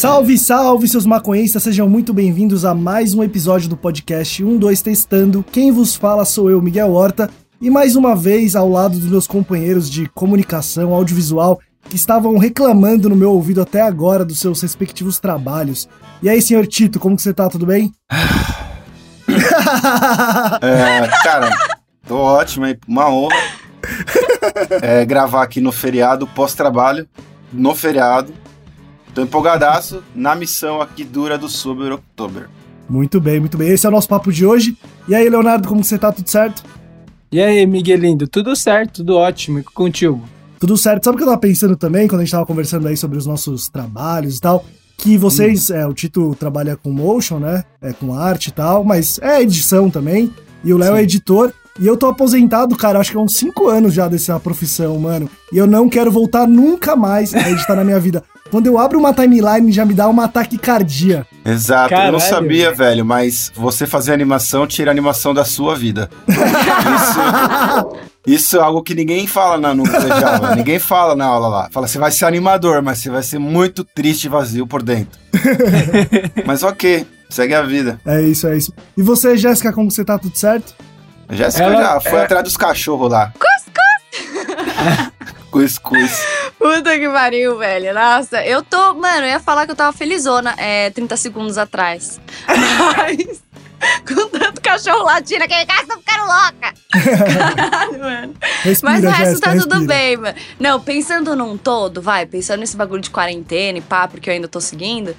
Salve, salve, seus maconhistas, sejam muito bem-vindos a mais um episódio do podcast 12 Testando. Quem vos fala sou eu, Miguel Horta, e mais uma vez ao lado dos meus companheiros de comunicação audiovisual que estavam reclamando no meu ouvido até agora dos seus respectivos trabalhos. E aí, senhor Tito, como que você tá? Tudo bem? Cara, tô ótimo, hein? Uma honra gravar aqui no feriado, pós-trabalho, no feriado. Tô empolgadaço na missão aqui dura do Sober October. Muito bem, muito bem. Esse é o nosso papo de hoje. E aí, Leonardo, como que você tá? Tudo certo? E aí, Miguelindo? Tudo certo, tudo ótimo. E contigo? Tudo certo. Sabe o que eu tava pensando também, quando a gente tava conversando aí sobre os nossos trabalhos e tal? Que vocês, o Tito trabalha com motion, né? Com arte e tal, mas é edição também. E o Léo é editor. E eu tô aposentado, cara, acho que há uns 5 anos já dessa profissão, mano. E eu não quero voltar nunca mais a editar na minha vida. Quando eu abro uma timeline, já me dá uma taquicardia. Exato, Caralho. Eu não sabia, velho, mas você fazer animação tira a animação da sua vida. Isso é algo que ninguém fala no colegial, velho. Ninguém fala na aula lá. Fala, você vai ser animador, mas você vai ser muito triste e vazio por dentro. Mas ok, segue a vida. É isso, é isso. E você, Jéssica, como você tá? Tudo certo? A Jéssica já foi atrás dos cachorros lá. Cuscuz. Puta que pariu, velho. Nossa, eu tô... Mano, eu ia falar que eu tava felizona 30 segundos atrás. Mas... com tanto cachorro latindo aqui em casa, tô ficando louca. Caralho, mano. Respira, Mas o resto Jéssica, tá tudo respira. bem, mano. Não, pensando num todo, pensando nesse bagulho de quarentena e pá, porque eu ainda tô seguindo,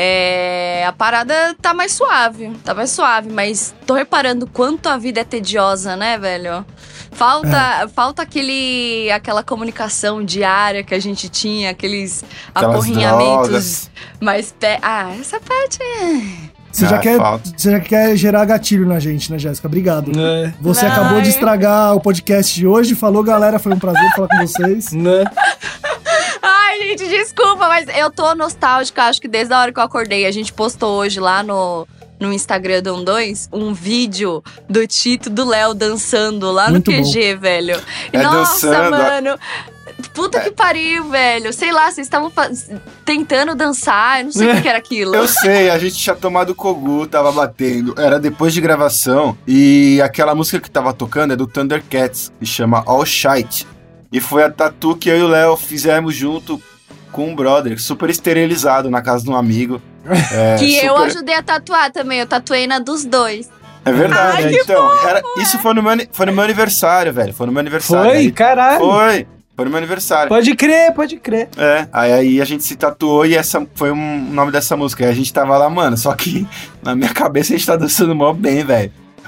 a parada tá mais suave, mas tô reparando quanto a vida é tediosa, né, velho? Falta aquela comunicação diária que a gente tinha, aqueles Aquelas aporrinhamentos drogas. mais... essa parte é... Você já quer gerar gatilho na gente, né, Jéssica? Obrigado. Você acabou de estragar o podcast de hoje. Falou, galera, foi um prazer falar com vocês. Ai, gente, desculpa, mas eu tô nostálgica. Acho que desde a hora que eu acordei, a gente postou hoje lá no Instagram do 12 um vídeo do Tito e do Léo dançando lá Muito no QG, velho. Nossa, dançando. mano. Puta que pariu, velho. Sei lá, vocês estavam tentando dançar. Eu não sei o que era aquilo. Eu sei, a gente tinha tomado Kogu, tava batendo. Era depois de gravação. E aquela música que tava tocando é do Thundercats, que chama All Shite. E foi a tatu que eu e o Léo fizemos junto com um brother, super esterilizado na casa de um amigo. Eu ajudei a tatuar também. Eu tatuei na dos dois. É verdade. Ai, que então, fofo, isso foi no meu aniversário, velho. Foi no meu aniversário. Foi? Aí, Caralho. Foi no meu aniversário. Pode crer. Aí a gente se tatuou e essa foi o nome dessa música. Aí a gente tava lá, mano, só que na minha cabeça a gente tá dançando mó bem, velho.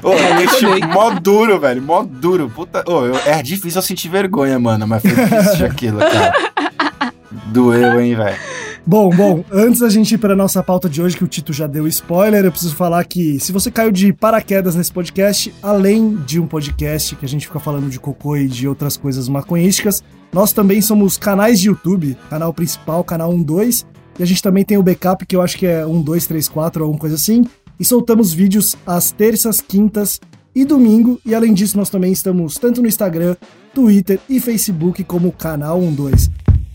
Mó duro, velho, mó duro. Puta, é difícil eu sentir vergonha, mano, mas foi difícil aquilo, cara. Doeu, hein, velho. Bom, antes da gente ir para a nossa pauta de hoje, que o Tito já deu spoiler, eu preciso falar que se você caiu de paraquedas nesse podcast, além de um podcast que a gente fica falando de cocô e de outras coisas maconhísticas, nós também somos canais de YouTube, canal principal, canal 12, e a gente também tem o backup, que eu acho que é 1234 ou alguma coisa assim, e soltamos vídeos às terças, quintas e domingo, e além disso nós também estamos tanto no Instagram, Twitter e Facebook como canal 12.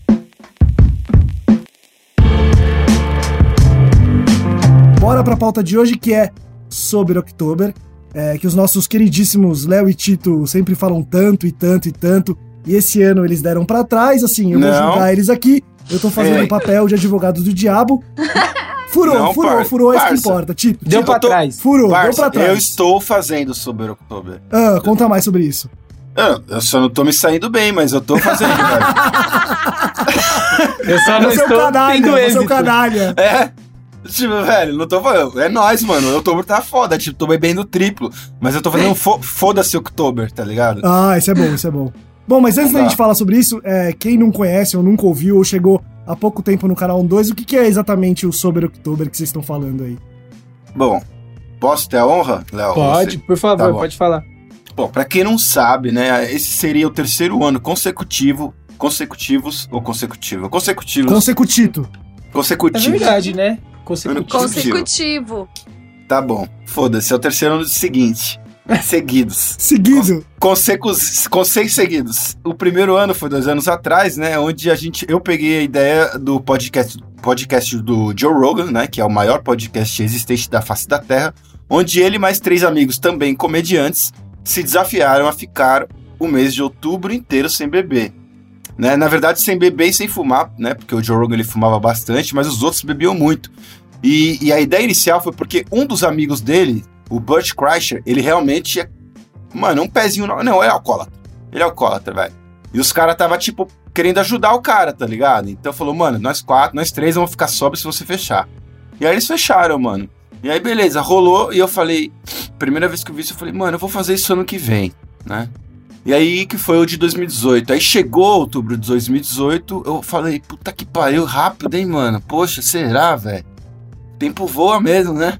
Bora pra pauta de hoje, que é sobre October, que os nossos queridíssimos Léo e Tito sempre falam tanto, e esse ano eles deram pra trás, assim, eu vou julgar eles aqui, eu tô fazendo o papel de advogado do diabo. Furou, é isso que importa, Tito. Deu pra trás. Deu pra trás. Eu estou fazendo Sober October. Conta mais sobre isso. Eu só não tô me saindo bem, mas eu tô fazendo, velho. Eu só não estou tendo você é êxito. um canalha. Tipo, velho, não tô falando. É nóis, mano. O Outubro tá foda. Tipo, tô bebendo triplo. Mas eu tô fazendo foda-se October, tá ligado? Isso é bom. Bom, mas antes da gente falar sobre isso, quem não conhece ou nunca ouviu ou chegou há pouco tempo no canal 12, o que é exatamente o Sober October que vocês estão falando aí? Bom, posso ter a honra, Léo? Pode, por favor, pode falar. Bom, pra quem não sabe, né, esse seria o terceiro ano consecutivo. Consecutivos. É verdade, né? Consecutivo. Tá bom, foda-se, é o terceiro ano seguinte. seguidos. Seguido? Com 6 seguidos. O primeiro ano foi 2 anos atrás, né? Onde eu peguei a ideia do podcast do Joe Rogan, né? Que é o maior podcast existente da face da Terra. Onde ele e mais 3 amigos, também comediantes, se desafiaram a ficar o mês de outubro inteiro sem beber. Né? Na verdade, sem beber e sem fumar, né? Porque o Joe Rogan ele fumava bastante, mas os outros bebiam muito. E a ideia inicial foi porque um dos amigos dele, o Bert Kreischer, ele realmente é, mano, um pezinho... Não, ele é alcoólatra. Ele é alcoólatra, velho. E os caras tava, tipo, querendo ajudar o cara, tá ligado? Então falou, mano, nós 3 vamos ficar sóbrios se você fechar. E aí eles fecharam, mano. E aí, beleza, rolou. E eu falei, primeira vez que eu vi isso, eu falei, mano, eu vou fazer isso ano que vem, né? E aí que foi o de 2018. Aí chegou outubro de 2018, eu falei, puta que pariu, rápido, hein, mano? Poxa, será, velho? Tempo voa mesmo, né?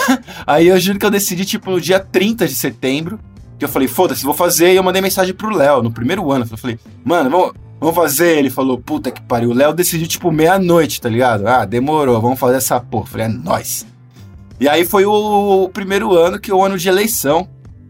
Aí eu juro que eu decidi, tipo, no dia 30 de setembro, que eu falei, foda-se, vou fazer. E eu mandei mensagem pro Léo, no primeiro ano. Eu falei, mano, vamos fazer. Ele falou, puta que pariu. O Léo decidiu, tipo, meia-noite, tá ligado? Ah, demorou, vamos fazer essa porra. Eu falei, é nóis. E aí foi o primeiro ano, que é o ano de eleição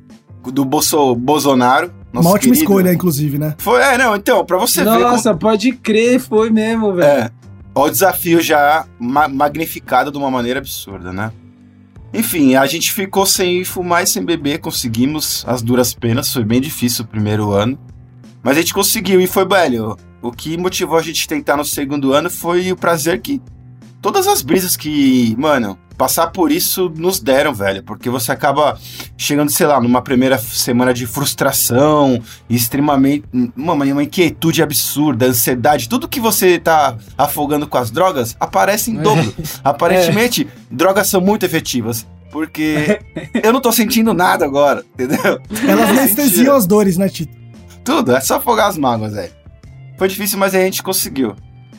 do Bolsonaro. Uma ótima escolha, inclusive, né? Foi, não, então, pra você ver... Nossa, pode crer, foi mesmo, velho. Olha o desafio já magnificado de uma maneira absurda, né? Enfim, a gente ficou sem fumar e sem beber, conseguimos as duras penas, foi bem difícil o primeiro ano, mas a gente conseguiu e foi, velho, o que motivou a gente tentar no segundo ano foi o prazer que todas as brisas que, mano, passar por isso nos deram, velho, porque você acaba chegando, sei lá, numa primeira semana de frustração, extremamente, uma inquietude absurda, ansiedade, tudo que você tá afogando com as drogas aparece em dobro. Aparentemente, drogas são muito efetivas, porque eu não tô sentindo nada agora, entendeu? Elas anestesiam as dores, né, Tito? Tudo, é só afogar as mágoas, velho. Foi difícil, mas a gente conseguiu.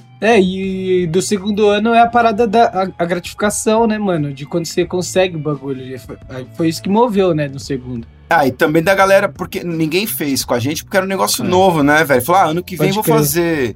E do segundo ano é a parada da gratificação, né, mano? De quando você consegue o bagulho. Foi isso que moveu, né, no segundo. Ah, e também da galera, porque ninguém fez com a gente, porque era um negócio novo, né, velho? Falou, ano que vem vou fazer.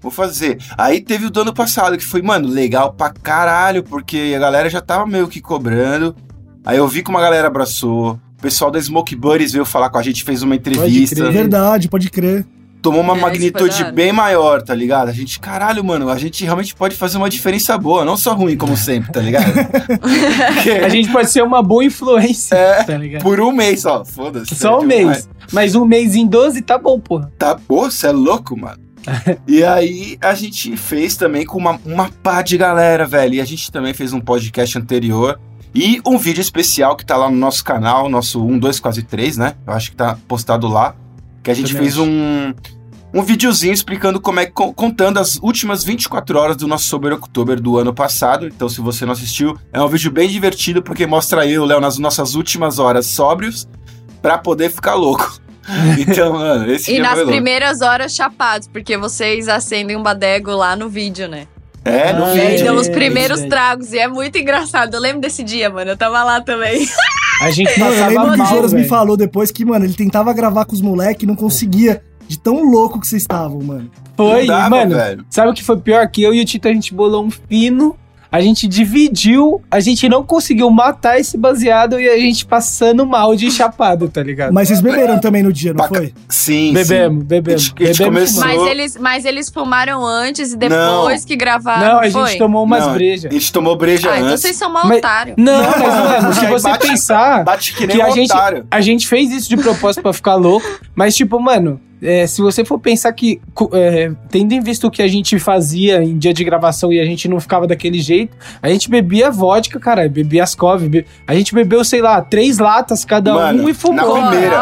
Aí teve o do ano passado, que foi, mano, legal pra caralho, porque a galera já tava meio que cobrando. Aí eu vi que uma galera abraçou. O pessoal da Smoke Buddies veio falar com a gente, fez uma entrevista. Verdade, pode crer. Tomou uma magnitude bem maior, tá ligado? A gente, caralho, mano, a gente realmente pode fazer uma diferença boa, não só ruim, como sempre, tá ligado? A gente pode ser uma boa influência, tá ligado? Por um mês só, foda-se. Só um mês. Mas um mês em 12 tá bom, porra. Tá, pô, você é louco, mano. E aí a gente fez também com uma pá de galera, velho. E a gente também fez um podcast anterior e um vídeo especial que tá lá no nosso canal, nosso 1, 2, quase 3, né? Eu acho que tá postado lá. Que a gente fez um videozinho explicando contando as últimas 24 horas do nosso Sober October do ano passado. Então, se você não assistiu, é um vídeo bem divertido, porque mostra eu e o Léo nas nossas últimas horas sóbrios, pra poder ficar louco. Então, mano, esse dia foi louco. E nas primeiras horas chapados, porque vocês acendem um badego lá no vídeo, né? No vídeo. E aí dão os primeiros tragos, e é muito engraçado. Eu lembro desse dia, mano, eu tava lá também. A gente eu lembro que o Jonas me falou depois que, mano, ele tentava gravar com os moleques e não conseguia, de tão louco que vocês estavam, mano. Foi, mano, velho. Sabe o que foi pior? Que eu e o Tito, a gente bolou um fino, a gente dividiu, a gente não conseguiu matar esse baseado e a gente passando mal de chapado, tá ligado? Mas vocês beberam também no dia, não foi? Sim, bebemos. A gente começou... Mas eles fumaram antes e depois que gravaram, não, a gente tomou umas brejas. A gente tomou breja antes. Então vocês são mal otários. Não, mas mano, se você pensar bate que nem que otário. A gente fez isso de propósito pra ficar louco, mas tipo, mano... se você for pensar que, tendo em vista o que a gente fazia em dia de gravação e a gente não ficava daquele jeito, a gente bebia vodka, cara, bebia Ascov, a gente bebeu, sei lá, 3 latas cada um e fumou.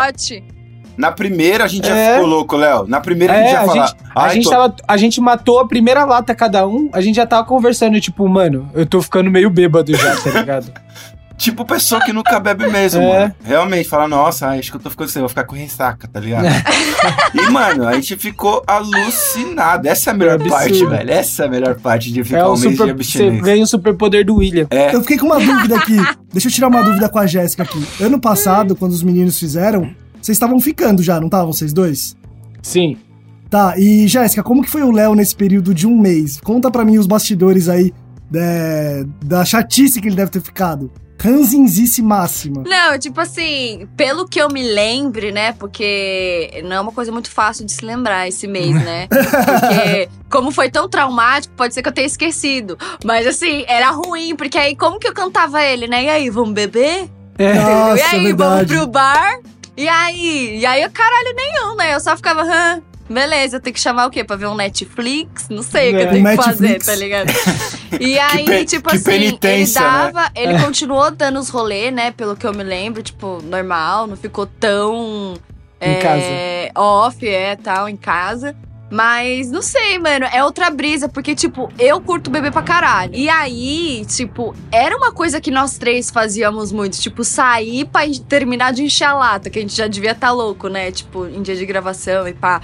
Na primeira a gente já ficou louco, Léo. Na primeira a gente já falava... A gente matou a primeira lata cada um, a gente já tava conversando, tipo, mano, eu tô ficando meio bêbado já, tá ligado? Tipo pessoa que nunca bebe mesmo, mano. Realmente, fala, nossa, acho que eu tô ficando assim, vou ficar com ressaca, tá ligado? E, mano, a gente ficou alucinado. Essa é a melhor parte, velho. Essa é a melhor parte de ficar um mês de abstinência. Você ganha o superpoder do William. Eu fiquei com uma dúvida aqui. Deixa eu tirar uma dúvida com a Jéssica aqui. Ano passado, quando os meninos fizeram, vocês estavam ficando já, não estavam vocês dois? Sim. Tá, e Jéssica, como que foi o Léo nesse período de um mês? Conta pra mim os bastidores aí da chatice que ele deve ter ficado. ranzinzice máxima. Não, tipo assim, pelo que eu me lembre, né? Porque não é uma coisa muito fácil de se lembrar esse mês, né? Porque como foi tão traumático, pode ser que eu tenha esquecido. Mas assim, era ruim, porque aí como que eu cantava ele, né? E aí, vamos beber? Nossa, E aí, verdade. vamos pro bar? E aí, caralho nenhum, né? Eu só ficava, beleza, eu tenho que chamar o quê? Pra ver um Netflix? Não sei o que eu tenho que fazer, tá ligado? E aí, tipo assim, ele continuou dando os rolês, né? Pelo que eu me lembro, tipo, normal, não ficou tão... Em casa. Off, tal, em casa. Mas, não sei, mano, é outra brisa, porque, tipo, eu curto beber pra caralho. E aí, tipo, era uma coisa que nós três fazíamos muito, tipo, sair pra terminar de encher a lata, que a gente já devia tá louco, né? Tipo, em dia de gravação e pá.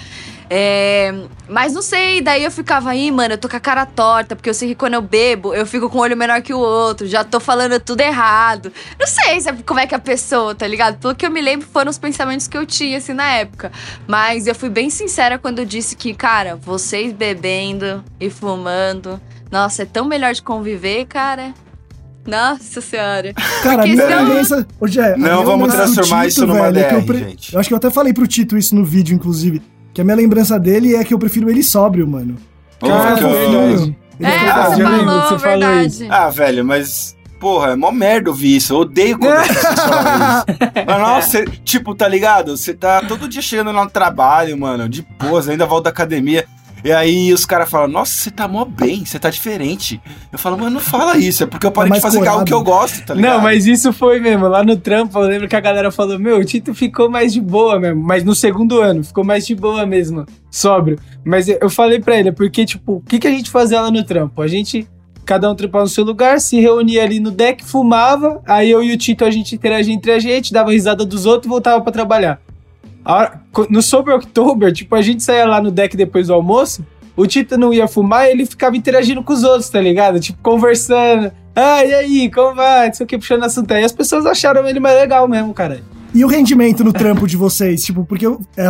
Mas não sei, daí eu ficava aí, mano, eu tô com a cara torta, porque eu sei que quando eu bebo, eu fico com o olho menor que o outro, já tô falando tudo errado. Não sei como é que a pessoa, tá ligado? Pelo que eu me lembro, foram os pensamentos que eu tinha, assim, na época. Mas eu fui bem sincera quando eu disse que, cara, vocês bebendo e fumando, nossa, é tão melhor de conviver, cara. Nossa senhora. Cara, a minha lembrança... Não vamos transformar isso numa DR, gente. Eu acho que eu até falei pro Tito isso no vídeo, inclusive. Que a minha lembrança dele é que eu prefiro ele sóbrio, mano. Cara, você falou, verdade. Velho, mas... Porra, é mó merda ouvir isso. Eu odeio quando as pessoas falam isso. Mas, nossa, tipo, tá ligado? Você tá todo dia chegando lá no trabalho, mano, de pose, ainda volta da academia. E aí os caras falam, nossa, você tá mó bem, você tá diferente. Eu falo, mano, não fala isso, é porque eu parei de fazer algo que eu gosto, tá ligado? Não, mas isso foi mesmo, lá no trampo, eu lembro que a galera falou, o Tito ficou mais de boa mesmo, mas no segundo ano, ficou mais de boa mesmo, sóbrio. Mas eu falei pra ele, porque, tipo, o que a gente fazia lá no trampo? A gente, cada um trampava no seu lugar, se reunia ali no deck, fumava, aí eu e o Tito, a gente interagia entre a gente, dava risada dos outros e voltava pra trabalhar. No Sober October, tipo, a gente saía lá no deck depois do almoço, o Tito não ia fumar e ele ficava interagindo com os outros, tá ligado? Tipo, conversando. E aí, como vai? Não sei o que, puxando assunto aí. As pessoas acharam ele mais legal mesmo, cara. E o rendimento no trampo de vocês? Tipo, porque,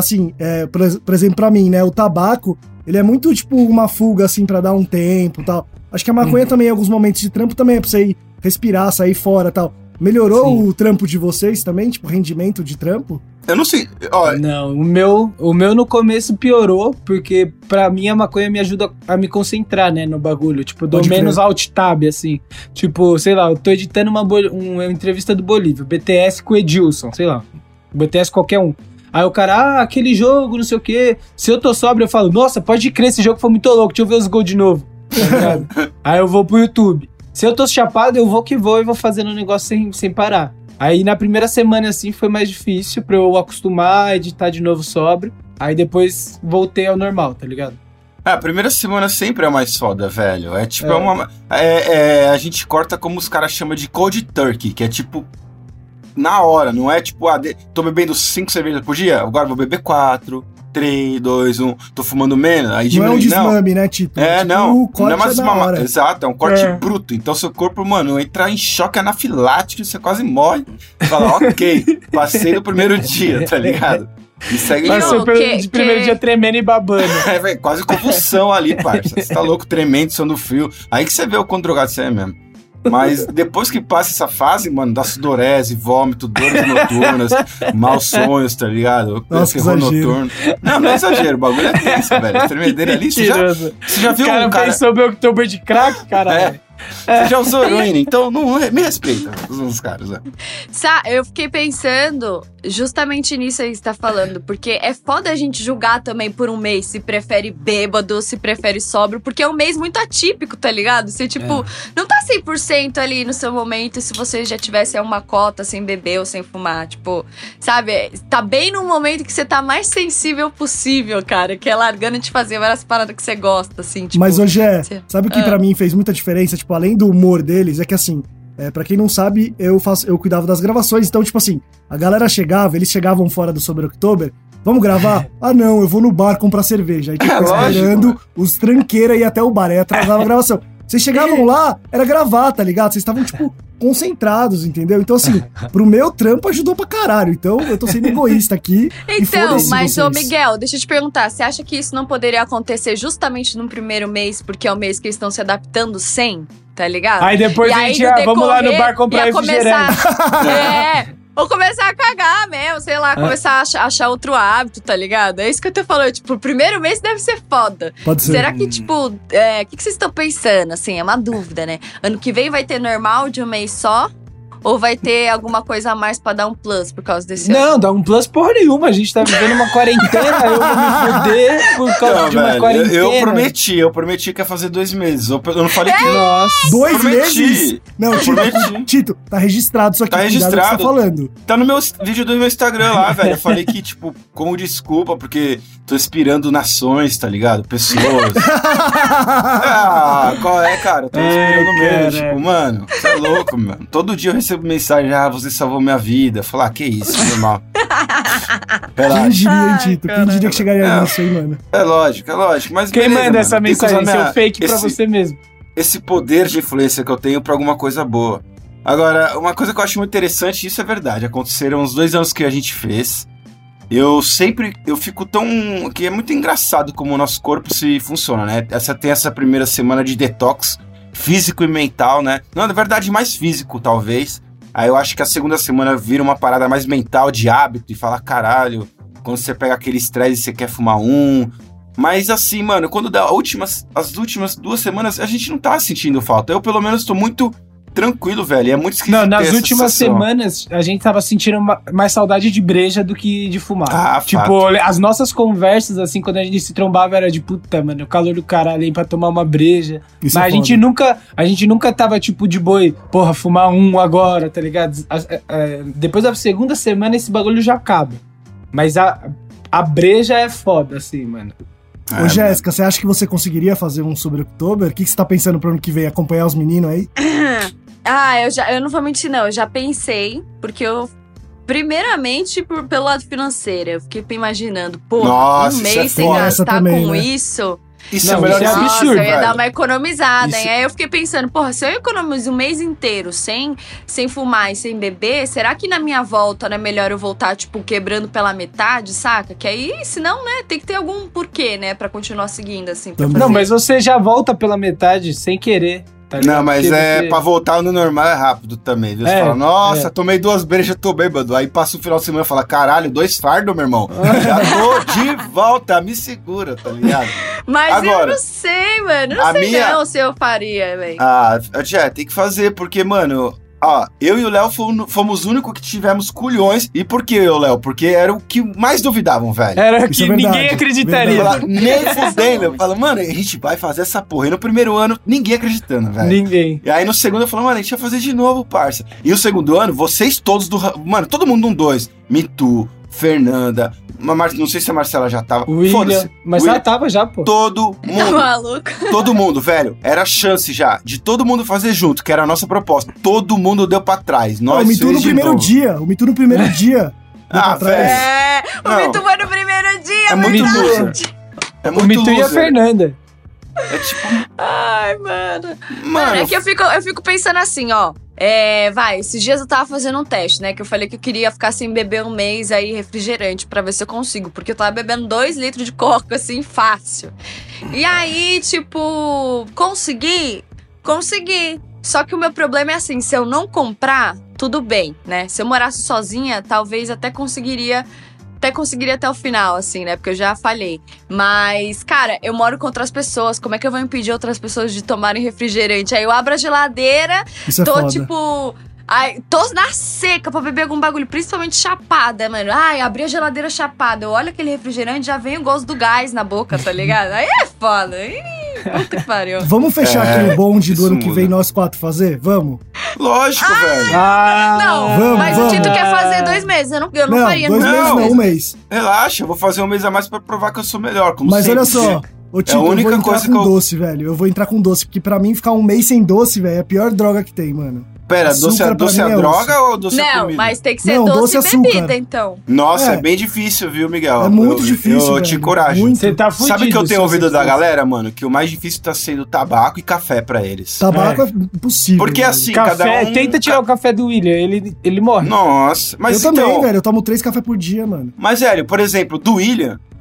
por exemplo, pra mim, né, o tabaco, ele é muito, tipo, uma fuga, assim, pra dar um tempo e tal. Acho que a maconha também, em alguns momentos de trampo, também é pra você ir respirar, sair fora e tal. Melhorou Sim. o trampo de vocês também? Tipo, rendimento de trampo? Eu não sei. Ó, não, o meu no começo piorou, porque pra mim a maconha me ajuda a me concentrar, né, no bagulho. Tipo, eu dou menos alt-tab, assim. Tipo, sei lá, eu tô editando uma entrevista do Bolívia, BTS com o Edilson, sei lá. BTS qualquer um. Aí o cara, aquele jogo, não sei o quê. Se eu tô sóbrio, eu falo, nossa, pode crer, esse jogo foi muito louco, deixa eu ver os gols de novo. Tá ligado? Aí eu vou pro YouTube. Se eu tô chapado, eu vou que vou e vou fazendo o negócio sem parar. Aí na primeira semana, assim, foi mais difícil pra eu acostumar, editar de novo sóbrio. Aí depois voltei ao normal, tá ligado? A primeira semana sempre é mais foda, velho. É tipo, a gente corta como os caras chamam de cold turkey, que é tipo, na hora, não é tipo, tô bebendo 5 cervejas por dia, agora vou beber 4, 3, 2, 1, tô fumando menos, aí diminui. Não é um desmame, né, Tito? Tipo, não é mais uma... Exato, é um corte bruto. Então seu corpo, mano, entra em choque anafilático, você quase morre. Você fala, ok, passei no primeiro dia, tá ligado? E segue de primeiro dia tremendo e babando. Velho, quase convulsão ali, parça. Você tá louco, tremendo, suando frio. Aí que você vê o quão drogado você é mesmo. Mas depois que passa essa fase, mano, dá sudorese, vômito, dores noturnas, maus sonhos, tá ligado? Nossa, noturno. Não é exagero, o bagulho é tenso, velho. A tremedeira ali, você já viu um cara... pensou meu October de crack, caralho. Você já usou heroína, então não me respeita os caras, né? Eu fiquei pensando justamente nisso aí que você tá falando, porque é foda a gente julgar também por um mês se prefere bêbado, se prefere sóbrio, porque é um mês muito atípico, tá ligado? Você, tipo, não tá 100% ali no seu momento se você já tivesse uma cota sem beber ou sem fumar, tipo, sabe? Tá bem no momento que você tá mais sensível possível, cara, que é largando de fazer várias paradas que você gosta, assim, tipo... Mas hoje sabe o que pra mim fez muita diferença, tipo, além do humor deles, é que assim, pra quem não sabe, eu cuidava das gravações, então, tipo assim, a galera chegava, eles chegavam fora do Sober October, vamos gravar? Não, eu vou no bar comprar cerveja. Aí tipo, esperando os tranqueiras ir até o bar, aí atrasava a gravação. Vocês chegavam lá, era gravar, tá ligado? Vocês estavam, tipo, concentrados, entendeu? Então, assim, pro meu trampo ajudou pra caralho. Então, eu tô sendo egoísta aqui. Então, mas, ô Miguel, deixa eu te perguntar. Você acha que isso não poderia acontecer justamente no primeiro mês, porque é o mês que eles estão se adaptando sem? tá ligado? Aí depois a gente vamos lá no bar comprar refrigerante. Ou começar a cagar mesmo, sei lá, começar a achar outro hábito, tá ligado? É isso que eu tô falando, tipo, o primeiro mês deve ser foda. Pode ser. Será que, tipo, o que vocês estão pensando? Assim, é uma dúvida, né? Ano que vem vai ter normal de um mês só? Ou vai ter alguma coisa a mais pra dar um plus por causa desse ano? Não, dá um plus porra nenhuma. A gente tá vivendo uma quarentena, eu vou me foder por causa de uma quarentena. Eu prometi que ia fazer 2 meses. Eu não falei que... Nossa. 2 meses? Não, Tito, tá registrado isso aqui. Tá registrado. Que você tá falando. Tá no meu vídeo do meu Instagram lá, velho. Eu falei que, tipo, como desculpa, porque tô inspirando nações, tá ligado? Pessoas. Qual é, cara? Eu tô inspirando mesmo. Tipo, mano, você é louco, mano. Todo dia eu recebo mensagem, você salvou minha vida. Falar, que isso, normal. Quem diria, hein, Tito? Quem diria que chegaria nisso aí, mano? É lógico. Mas quem beleza, manda essa mensagem? Seu fake pra você mesmo. Esse poder de influência que eu tenho pra alguma coisa boa. Agora, uma coisa que eu acho muito interessante, isso é verdade. Aconteceram uns 2 anos que a gente fez. Eu fico tão... que é muito engraçado como o nosso corpo se funciona, né? Tem essa primeira semana de detox físico e mental, né? Não, na verdade, mais físico, talvez. Aí eu acho que a segunda semana vira uma parada mais mental, de hábito, e falar, caralho, quando você pega aquele estresse e você quer fumar um. Mas assim, mano, quando dá as últimas 2 semanas, a gente não tá sentindo falta. Eu, pelo menos, tô muito tranquilo, velho. É muito esquisito. Não, nas últimas semanas, a gente tava sentindo mais saudade de breja do que de fumar. Tipo, as nossas conversas, assim, quando a gente se trombava, era de puta, mano, o calor do caralho aí pra tomar uma breja. Isso. Mas a gente nunca tava, tipo, de boi, porra, fumar um agora, tá ligado? Depois da segunda semana, esse bagulho já acaba. Mas a breja é foda, assim, mano. Ô, Jéssica, você acha que você conseguiria fazer um sobre Oktober? O que você tá pensando pro ano que vem? Acompanhar os meninos aí? Eu não vou mentir, não. Eu já pensei, porque eu... Primeiramente, pelo lado financeiro. Eu fiquei imaginando, um mês sem gastar também, com né? isso... Isso é melhor absurdo, eu ia dar uma economizada, hein? Aí eu fiquei pensando, se eu economizo um mês inteiro sem fumar e sem beber, será que na minha volta não é melhor eu voltar, tipo, quebrando pela metade, saca? Que aí, senão, né, tem que ter algum porquê, né, pra continuar seguindo, assim. Não, mas você já volta pela metade sem querer. Tá não, mas pra voltar no normal é rápido também, viu? Você fala, nossa, tomei 2 brejas, tô bêbado. Aí passa o final de semana e fala, caralho, 2 fardos, meu irmão. Já tô de volta, me segura, tá ligado? Mas agora, eu não sei, mano. Não sei não se eu faria, velho. Tem que fazer, porque, mano... eu e o Léo fomos os únicos que tivemos culhões. E por que eu, Léo? Porque era o que mais duvidavam, velho. Era o que ninguém acreditaria. Nem fudendo. Eu falo, mano, a gente vai fazer essa porra. E no primeiro ano, ninguém acreditando, velho. Ninguém. E aí no segundo eu falo, mano, a gente vai fazer de novo, parça. E o segundo ano, vocês todos mano, todo mundo 2. Mitu, Fernanda... Não sei se a Marcela já tava. William, mas ela tava já, pô. Todo mundo. Tá maluco? Todo mundo, velho. Era a chance já de todo mundo fazer junto, que era a nossa proposta. Todo mundo deu pra trás. O Mitu no primeiro dia. O Mitu no primeiro dia. Velho. O Mitu foi no primeiro dia. É muito loser. O Mitu e a Fernanda. É tipo... Ai, mano. É que eu fico pensando assim, ó. Esses dias eu tava fazendo um teste, né? Que eu falei que eu queria ficar sem beber um mês aí refrigerante pra ver se eu consigo. Porque eu tava bebendo 2 litros de coca, assim, fácil. E aí, tipo, consegui. Só que o meu problema é assim, se eu não comprar, tudo bem, né? Se eu morasse sozinha, talvez até conseguiria até o final, assim, né? Porque eu já falhei. Mas, cara, eu moro com outras pessoas. Como é que eu vou impedir outras pessoas de tomarem refrigerante? Aí eu abro a geladeira, tô tipo... tô na seca pra beber algum bagulho, principalmente chapada, mano. Abri a geladeira chapada. Eu olho aquele refrigerante, já vem o gosto do gás na boca, tá ligado? Aí é foda. Puta que pariu. Vamos fechar aquele bonde do ano que vem nós 4 fazer? Vamos? Lógico, velho. Mas o Tito quer fazer 2 meses. Eu não faria. 2 meses não, 1 mês. Relaxa, eu vou fazer 1 mês a mais pra provar que eu sou melhor. Mas olha só, ô Tito, eu vou entrar com doce, velho. Eu vou entrar com doce, porque pra mim ficar 1 mês sem doce, velho, é a pior droga que tem, mano. Pera, doce é droga ou doce é comida? Não, mas tem que ser doce e bebida, então. Nossa, é bem difícil, viu, Miguel? É muito difícil, Eu te encorajo. Você tá fudido. Sabe que eu tenho ouvido da galera, mano? Que o mais difícil tá sendo tabaco e café pra eles. Tabaco é impossível. Porque velho. assim, café, cada um... Tenta tirar o café do William, ele morre. Nossa, mas eu também, velho. Eu tomo 3 cafés por dia, mano. Mas, velho, por exemplo, do William,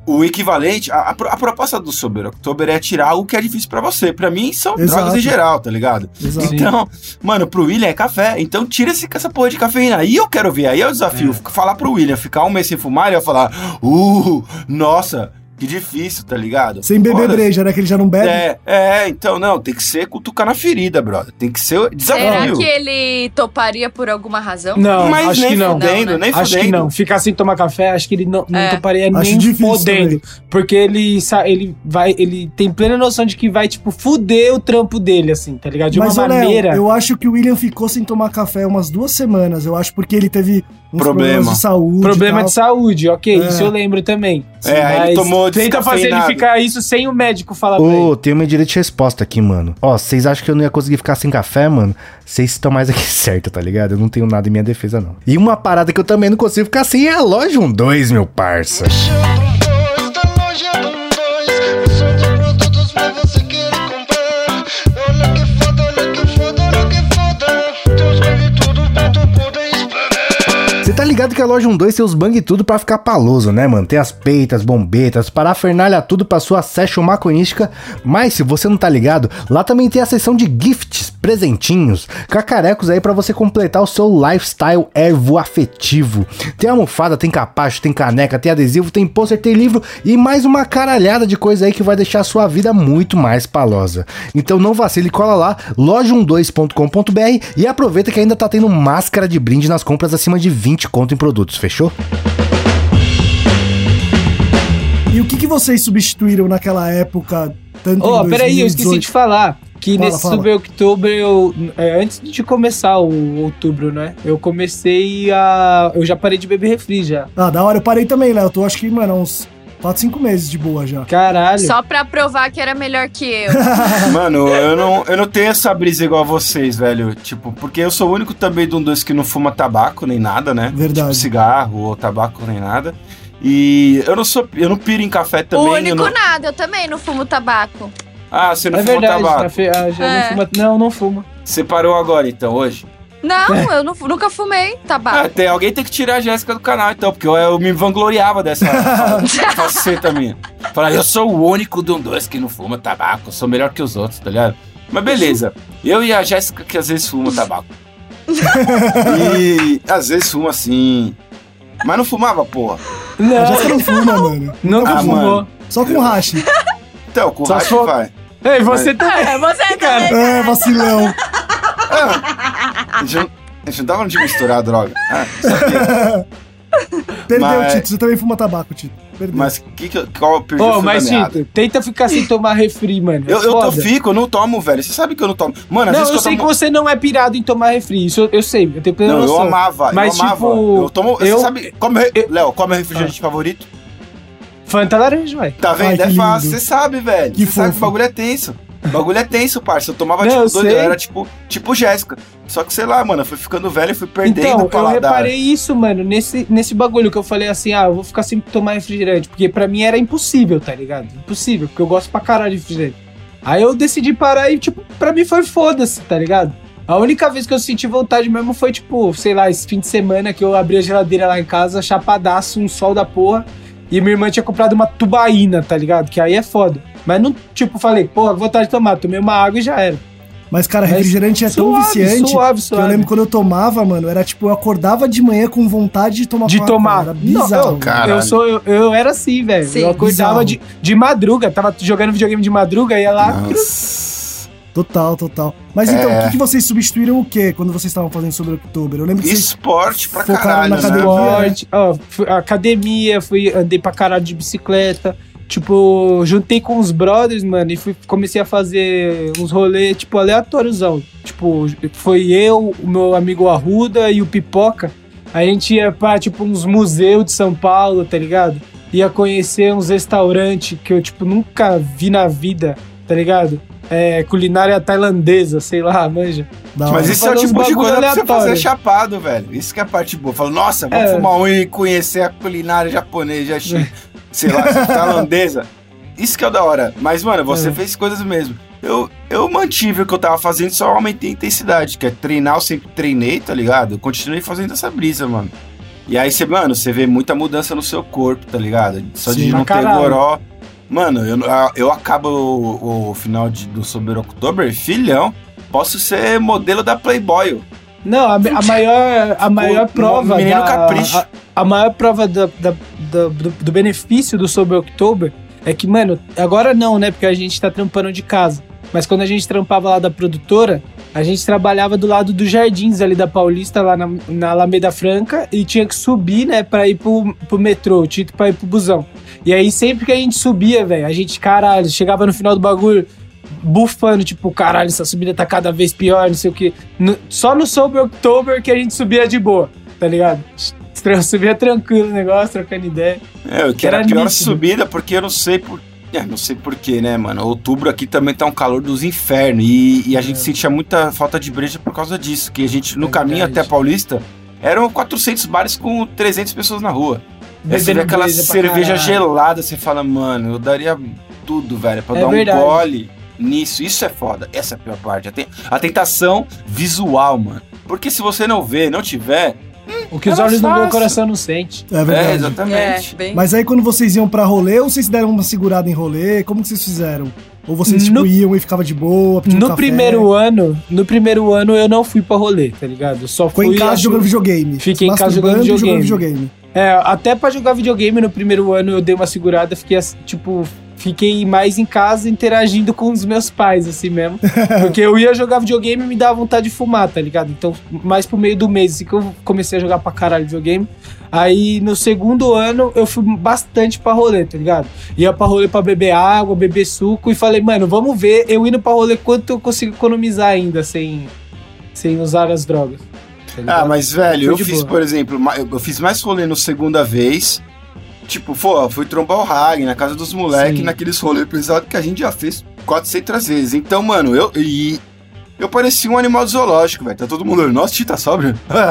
o equivalente, a proposta do Sober October é tirar algo que é difícil pra você. Pra mim, são Exato. drogas em geral, tá ligado? Exato. Então, mano, pro William é café. Então, tira essa porra de cafeína. Aí eu quero ver, aí é o desafio. Falar pro William, ficar um mês sem fumar, ele vai falar, nossa... Que difícil, tá ligado? Sem beber breja, né? Que ele já não bebe. Então, não, tem que ser cutucar na ferida, brother. Tem que ser desafio. Será que ele toparia por alguma razão? Não, Mas acho nem que não. fudendo, nem Acho que fudendo. não. Ficar sem tomar café, acho que ele não toparia Acho nem difícil fodendo. Porque ele tem plena noção de que vai, tipo, fuder o trampo dele, assim, tá ligado? De Mas, uma maneira... Léo, eu acho que o William ficou sem tomar café umas 2 semanas. Eu acho porque ele teve uns problemas de saúde. Problema e tal. de saúde, ok. Isso eu lembro também. Aí ele tomou tenta fazer ele descafeinado. ficar isso sem o médico falar pra ele. Tem uma direito de resposta aqui, mano. Ó, vocês acham que eu não ia conseguir ficar sem café, mano? Vocês estão mais aqui certo, tá ligado? Eu não tenho nada em minha defesa, não. E uma parada que eu também não consigo ficar sem é a loja 12, meu parça. Você tá ligado que a loja 12 tem os bang tudo pra ficar paloso, né, mano? Tem as peitas, bombetas, parafernália tudo pra sua session maconística. Mas se você não tá ligado, lá também tem a seção de gifts, presentinhos, cacarecos aí pra você completar o seu lifestyle ervo afetivo. Tem almofada, tem capacho, tem caneca, tem adesivo, tem pôster, tem livro e mais uma caralhada de coisa aí que vai deixar a sua vida muito mais palosa. Então não vacile, cola lá, loja12.com.br e aproveita que ainda tá tendo máscara de brinde nas compras acima de 20 conto em produtos, fechou? E o que vocês substituíram naquela época, tanto em 2018? Peraí, eu esqueci de falar que Fala, nesse fala. Sober October, antes de começar o outubro, né? Eu já parei de beber refri já. Ah, da hora, eu parei também, Léo. Eu tô, acho que, mano, uns 4, 5 meses de boa já. Caralho. Só pra provar que era melhor que eu. Mano, eu não tenho essa brisa igual a vocês, velho. Tipo, porque eu sou o único também de um dos que não fuma tabaco nem nada, né? Verdade. Tipo, cigarro ou tabaco nem nada. E eu não piro em café também. O único eu não... nada, eu também não fumo tabaco. Ah, você não É fuma verdade, tabaco. não fuma. Você parou agora, então, hoje? Não, eu nunca fumei tabaco. Alguém tem que tirar a Jéssica do canal, então, porque eu me vangloriava dessa faceta minha. Falar, eu sou o único de um dois que não fuma tabaco, eu sou melhor que os outros, tá ligado? Mas beleza, eu e a Jéssica que às vezes fuma tabaco. E às vezes fuma assim, mas não fumava, porra. Não, A Jéssica não fuma, mano. nunca fumou. mano. Só com hash. Então, com o Só Rashi se for- vai. Ei, você também. Você também. É, vacilão. A gente não tava de misturar a droga. Sabia. Perdeu, Mas- Tito. Você também fuma tabaco, Tito. Perdeu. Mas qual eu perdi o fio Mas da meada? Tito, tenta ficar sem tomar refri, mano. É foda. Eu não tomo, velho. Você sabe que eu não tomo. Mano, às Não, vezes eu sei eu que tomo... você não é pirado em tomar refri. Isso eu sei, eu tenho plena Não, noção. eu amava. Tipo, Eu tomo. Você sabe. Léo, qual é o meu refrigerante favorito? Fanta laranja, vai. Tá vendo? Ai, que É fácil. lindo. Você sabe, velho. Que Você sabe que fofo. o bagulho é tenso. O bagulho é tenso, parça. Eu tomava Não, eu tipo doido. sei. Eu era tipo Jéssica. Só que, sei lá, mano, eu fui ficando velho e fui perdendo Então, o eu paladar. reparei isso, mano, nesse bagulho que eu falei assim, eu vou ficar sem tomar refrigerante, porque pra mim era impossível, tá ligado? Impossível, porque eu gosto pra caralho de refrigerante. Aí eu decidi parar e, tipo, pra mim foi foda-se, tá ligado? A única vez que eu senti vontade mesmo foi, tipo, sei lá, esse fim de semana que eu abri a geladeira lá em casa, chapadaço, um sol da porra, e minha irmã tinha comprado uma tubaína, tá ligado? Que aí é foda. Mas não, tipo, falei, porra, vontade de tomar, tomei uma água e já era. Mas, cara, Mas refrigerante é tão suave, viciante suave. que eu lembro quando eu tomava, mano, era tipo, eu acordava de manhã com vontade de tomar De Coca-Cola. tomar. Era bizarro. Não, Caralho. eu era assim, velho. Sim. Eu acordava de madruga, tava jogando videogame de madruga, ia lá. Nossa. Total. Mas então, o que vocês substituíram o quê quando vocês estavam fazendo sobre Outubro? Eu lembro que vocês Esporte pra focaram caralho, na né? academia. Esporte, academia, andei pra caralho de bicicleta. Tipo, juntei com os brothers, mano, e comecei a fazer uns rolês, tipo, aleatóriozão. Tipo, foi eu, o meu amigo Arruda e o Pipoca. A gente ia pra, tipo, uns museus de São Paulo, tá ligado? Ia conhecer uns restaurantes que eu, tipo, nunca vi na vida, tá ligado? Culinária tailandesa, sei lá, manja. Da hora. Mas isso é o Fazer uns tipo de bagulho coisa pra você aleatório. fazer chapado, velho. Isso que é a parte boa. Fala, nossa, vamos fumar um e conhecer a culinária japonesa, sei lá, tailandesa. Isso que é o da hora. Mas, mano, você fez coisas mesmo. Eu mantive o que eu tava fazendo, só aumentei a intensidade, que é treinar, eu sempre treinei, tá ligado? Eu continuei fazendo essa brisa, mano. E aí você vê muita mudança no seu corpo, tá ligado? Só de Sim, não ter caralho. goró. Mano, eu acabo o final do Sober October, filhão. Posso ser modelo da Playboy. Não, a maior prova. menino capricho. A maior prova do benefício do Sober October é que, mano, agora não, né? Porque a gente tá trampando de casa. Mas quando a gente trampava lá da produtora, a gente trabalhava do lado dos jardins ali da Paulista, lá na Alameda Franca, e tinha que subir, né, pra ir pro metrô, tinha que ir pra ir pro busão. E aí, sempre que a gente subia, velho, a gente, caralho, chegava no final do bagulho, bufando, tipo, caralho, essa subida tá cada vez pior, não sei o quê. Só no Sober October que a gente subia de boa, tá ligado? Subia tranquilo o negócio, trocando ideia. Eu que era a pior nítido. subida, porque eu não sei porquê, né, mano? Outubro aqui também tá um calor dos infernos. E a gente sentia muita falta de breja por causa disso. Que a gente, no caminho verdade. até a Paulista, eram 400 bares com 300 pessoas na rua. Aí você vê Bebendo aquela breja pra cerveja caralho. gelada, você fala, mano, eu daria tudo, velho, pra dar verdade. um gole nisso. Isso é foda. Essa é a pior parte. A tentação visual, mano. Porque se você não vê, não tiver... O que os Era olhos não veem, o fácil. coração não sente. É verdade. Exatamente. bem... Mas aí quando vocês iam pra rolê, ou vocês deram uma segurada em rolê? Como que vocês fizeram? Ou vocês tipo, No- iam e ficava de boa, pedindo No café? primeiro ano eu não fui pra rolê, tá ligado? Eu só Ficou fui em casa acho- jogando videogame. Fiquei em casa Masturbando jogando e jogando videogame. videogame. até pra jogar videogame no primeiro ano eu dei uma segurada, fiquei mais em casa interagindo com os meus pais, assim mesmo. Porque eu ia jogar videogame e me dava vontade de fumar, tá ligado? Então, mais pro meio do mês, assim que eu comecei a jogar pra caralho videogame. Aí, no segundo ano, eu fui bastante pra rolê, tá ligado? Ia pra rolê pra beber água, beber suco e falei, mano, vamos ver eu indo pra rolê quanto eu consigo economizar ainda sem usar as drogas. Tá ligado? Ah, mas, velho, Foi eu de fiz, boa. por exemplo, eu fiz mais rolê no segunda vez. Tipo, fui trombar o Hag na casa dos moleques, Sim. naqueles rolês pesados que a gente já fez 400 vezes. Então, mano, eu parecia um animal do zoológico, velho. Tá todo mundo, nossa, Tita sobra.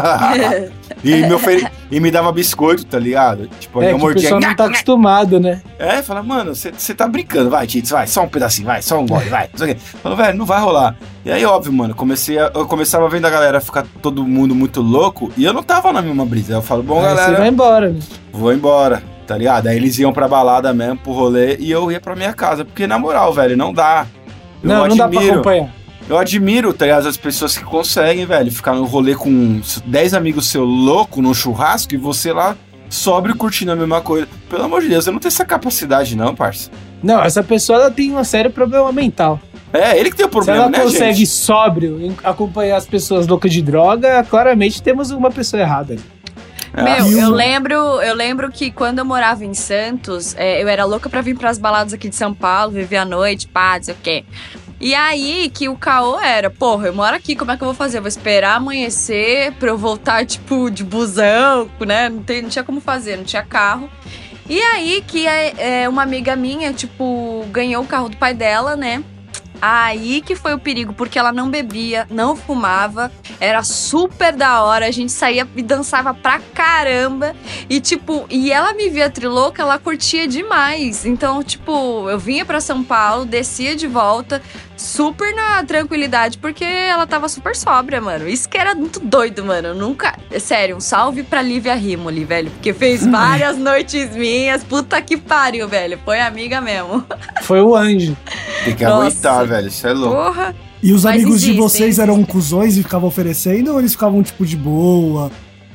E me dava biscoito, tá ligado? Tipo, É eu que o mordia. pessoal não tá acostumado, né? Fala, mano, você tá brincando, vai, Tits, vai, só um pedacinho, vai, só um gole, vai. Não sei o quê. Fala, velho, não vai rolar. E aí, óbvio, mano, eu começava vendo a galera ficar todo mundo muito louco e eu não tava na mesma brisa. Eu falo, bom, Aí você galera, vai embora, né? vou embora, tá ligado? Aí eles iam pra balada mesmo, pro rolê, e eu ia pra minha casa. Porque, na moral, velho, não dá. Não dá pra acompanhar. Eu admiro, tá ligado, as pessoas que conseguem, velho, ficar no rolê com 10 amigos seu louco, num churrasco, e você lá sóbrio curtindo a mesma coisa. Pelo amor de Deus, eu não tenho essa capacidade não, parça. Não, essa pessoa ela tem um sério problema mental. Ele que tem o Se problema, ela né, consegue gente? sóbrio acompanhar as pessoas loucas de droga, claramente temos uma pessoa errada. Meu, E o- eu lembro que quando eu morava em Santos, eu era louca pra vir pras baladas aqui de São Paulo, viver a noite, pá, não sei o quê. E aí que o caô era, porra, eu moro aqui, como é que eu vou fazer? Eu vou esperar amanhecer pra eu voltar, tipo, de busão, né? Não tinha como fazer, não tinha carro. E aí que uma amiga minha, tipo, ganhou o carro do pai dela, né? Aí que foi o perigo, porque ela não bebia, não fumava, era super da hora, a gente saía e dançava pra caramba. E tipo, e ela me via trilouca, ela curtia demais. Então, tipo, eu vinha pra São Paulo, descia de volta, super na tranquilidade, porque ela tava super sóbria, mano. Isso que era muito doido, mano. Eu nunca... Sério, um salve pra Lívia Rimoli, velho, porque fez várias noites minhas, puta que pariu, velho. Foi amiga mesmo. Foi o anjo. Tem que Nossa. aguentar, velho, isso é louco. Porra. E os Mas amigos de existem, vocês eram cuzões e ficavam oferecendo, ou eles ficavam, tipo, de boa?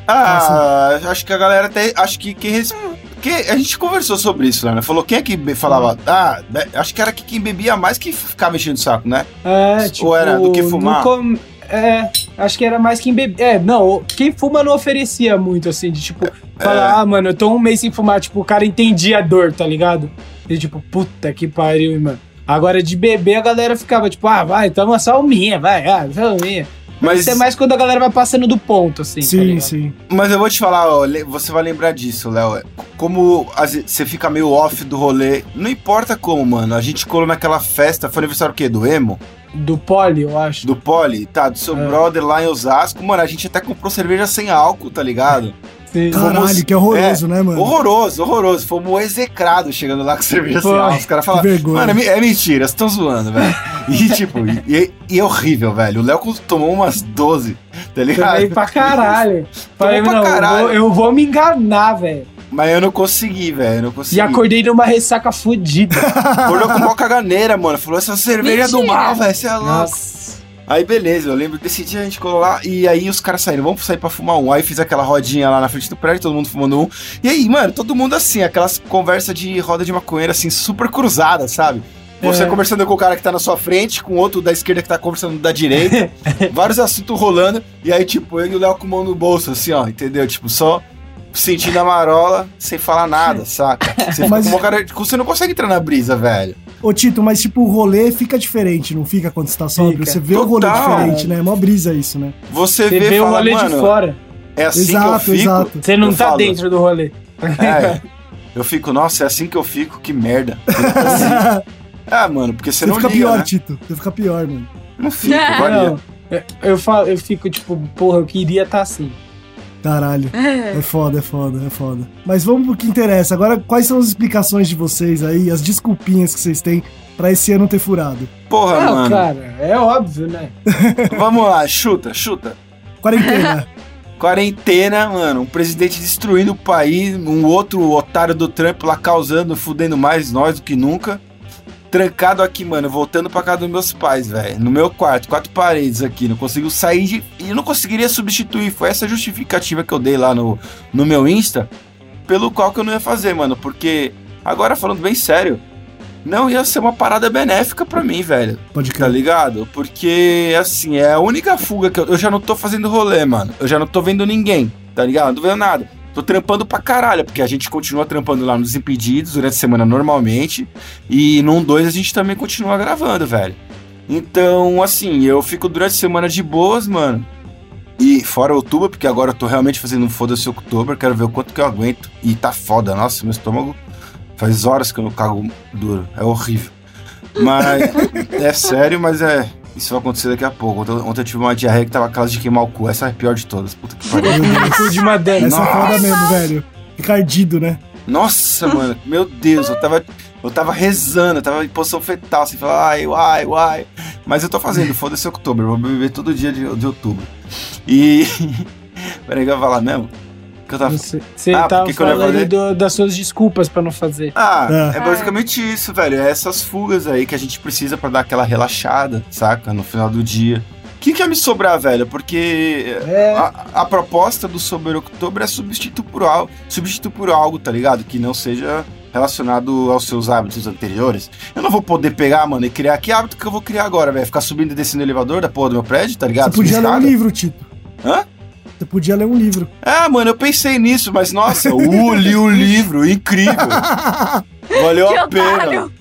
Acho que a galera até. Acho que a gente conversou sobre isso, né? Falou quem é que falava. Acho que era que quem bebia mais que ficava enchendo o saco, né? Tipo, era do que fumar? Acho que era mais quem bebia. Não, quem fuma não oferecia muito, assim, de tipo, falar, mano, eu tô um mês sem fumar, tipo, o cara entendia a dor, tá ligado? E tipo, puta que pariu, mano. Agora de beber a galera ficava, tipo, vai, toma só uma, vai, só uma. Mas isso é mais quando a galera vai passando do ponto, assim. Sim, tá ligado? sim. Mas eu vou te falar, ó, você vai lembrar disso, Léo. Como você fica meio off do rolê, não importa como, mano. A gente colou naquela festa, foi aniversário o quê? Do Emo? Do Poli, eu acho. Do Poli? Tá, do seu brother lá em Osasco. Mano, a gente até comprou cerveja sem álcool, tá ligado? Sim. Caralho, que horroroso, né, mano? Horroroso. Fomos execrados chegando lá com cerveja assim. Os caras falaram, mano, é mentira, vocês estão zoando, velho. E tipo, e é horrível, velho. O Léo tomou umas 12, tá ligado? Tomei pra caralho. Falei, pra caralho. Eu vou me enganar, velho. Mas eu não consegui, velho, E acordei numa ressaca fodida. Acordou com uma caganeira, mano. Falou, essa cerveja é do mal, velho, você é louco. Nossa. Aí beleza, eu lembro desse dia a gente colou lá e aí os caras saíram, vamos sair pra fumar um. Aí fiz aquela rodinha lá na frente do prédio, todo mundo fumando um. E aí, mano, todo mundo assim, aquelas conversas de roda de maconheiro assim, super cruzada, sabe? Você conversando com o cara que tá na sua frente, com outro da esquerda que tá conversando da direita, vários assuntos rolando, e aí tipo, eu e o Léo com a mão no bolso, assim, ó, entendeu? Tipo, só sentindo a marola, sem falar nada, saca? Você, fica com uma cara, você não consegue entrar na brisa, velho. Ô, Tito, mas tipo, o rolê fica diferente, não fica quando você tá sóbrio? Você vê o rolê diferente, né? É mó brisa isso, né? Você vê o rolê de fora. É assim que eu fico? Exato. Você não tá dentro do rolê. Eu fico, nossa, é assim que eu fico, que merda. Mano, porque você não liga, fica pior, né? Tito. Você fica pior, mano. Não fico, varia. Eu fico tipo, porra, eu queria estar assim. Caralho, é foda. Mas vamos pro que interessa. Agora, quais são as explicações de vocês aí, as desculpinhas que vocês têm pra esse ano ter furado? Porra, mano. Cara, é óbvio, né? Vamos lá, chuta. Quarentena, mano, um presidente destruindo o país, um outro otário do Trump lá causando, fudendo mais nós do que nunca. Trancado aqui, mano, voltando pra casa dos meus pais, velho. No meu quarto, 4 paredes aqui. Não consigo sair e eu não conseguiria substituir. Foi essa justificativa que eu dei lá no meu Insta, pelo qual que eu não ia fazer, mano. Porque, agora falando bem sério, não ia ser uma parada benéfica pra mim, velho. Pode crer. Tá ligado? Porque, assim, é a única fuga que eu já não tô fazendo rolê, mano. Eu já não tô vendo ninguém, tá ligado? Não tô vendo nada. Tô trampando pra caralho, porque a gente continua trampando lá nos Impedidos durante a semana normalmente. E no 1-2 a gente também continua gravando, velho. Então, assim, eu fico durante a semana de boas, mano. E fora outubro, porque agora eu tô realmente fazendo um foda-se outubro. Quero ver o quanto que eu aguento. E tá foda, nossa, meu estômago faz horas que eu não cago duro. É horrível. Mas, é sério, mas isso vai acontecer daqui a pouco. Ontem eu tive uma diarreia que tava quase de queimar o cu. Essa é a pior de todas. Puta que pariu. Cu de madeira. Essa é foda mesmo, velho. Fica ardido, né? Nossa, mano. Meu Deus. Eu tava rezando. Eu tava em posição fetal. Assim, falando, ai. Mas eu tô fazendo. Foda-se outubro. Eu vou beber todo dia de outubro. E... Peraí, que eu vou falar mesmo. Você tava falando das suas desculpas pra não fazer. É basicamente isso, velho. É essas fugas aí que a gente precisa pra dar aquela relaxada, saca? No final do dia. O que ia me sobrar, velho? Porque a proposta do Sober Outubro é substituir por algo, tá ligado? Que não seja relacionado aos seus hábitos anteriores. Eu não vou poder pegar, mano, e criar... Que hábito que eu vou criar agora, velho? Ficar subindo e descendo o elevador da porra do meu prédio, tá ligado? Você podia ler um livro, Tito. Hã? Você podia ler um livro. Mano, eu pensei nisso, mas nossa, li o livro, incrível. Valeu a pena.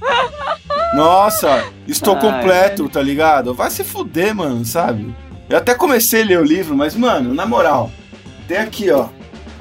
Nossa, estou completo, tá ligado? Vai se fuder, mano, sabe? Eu até comecei a ler o livro, mas, mano, na moral, tem aqui, ó,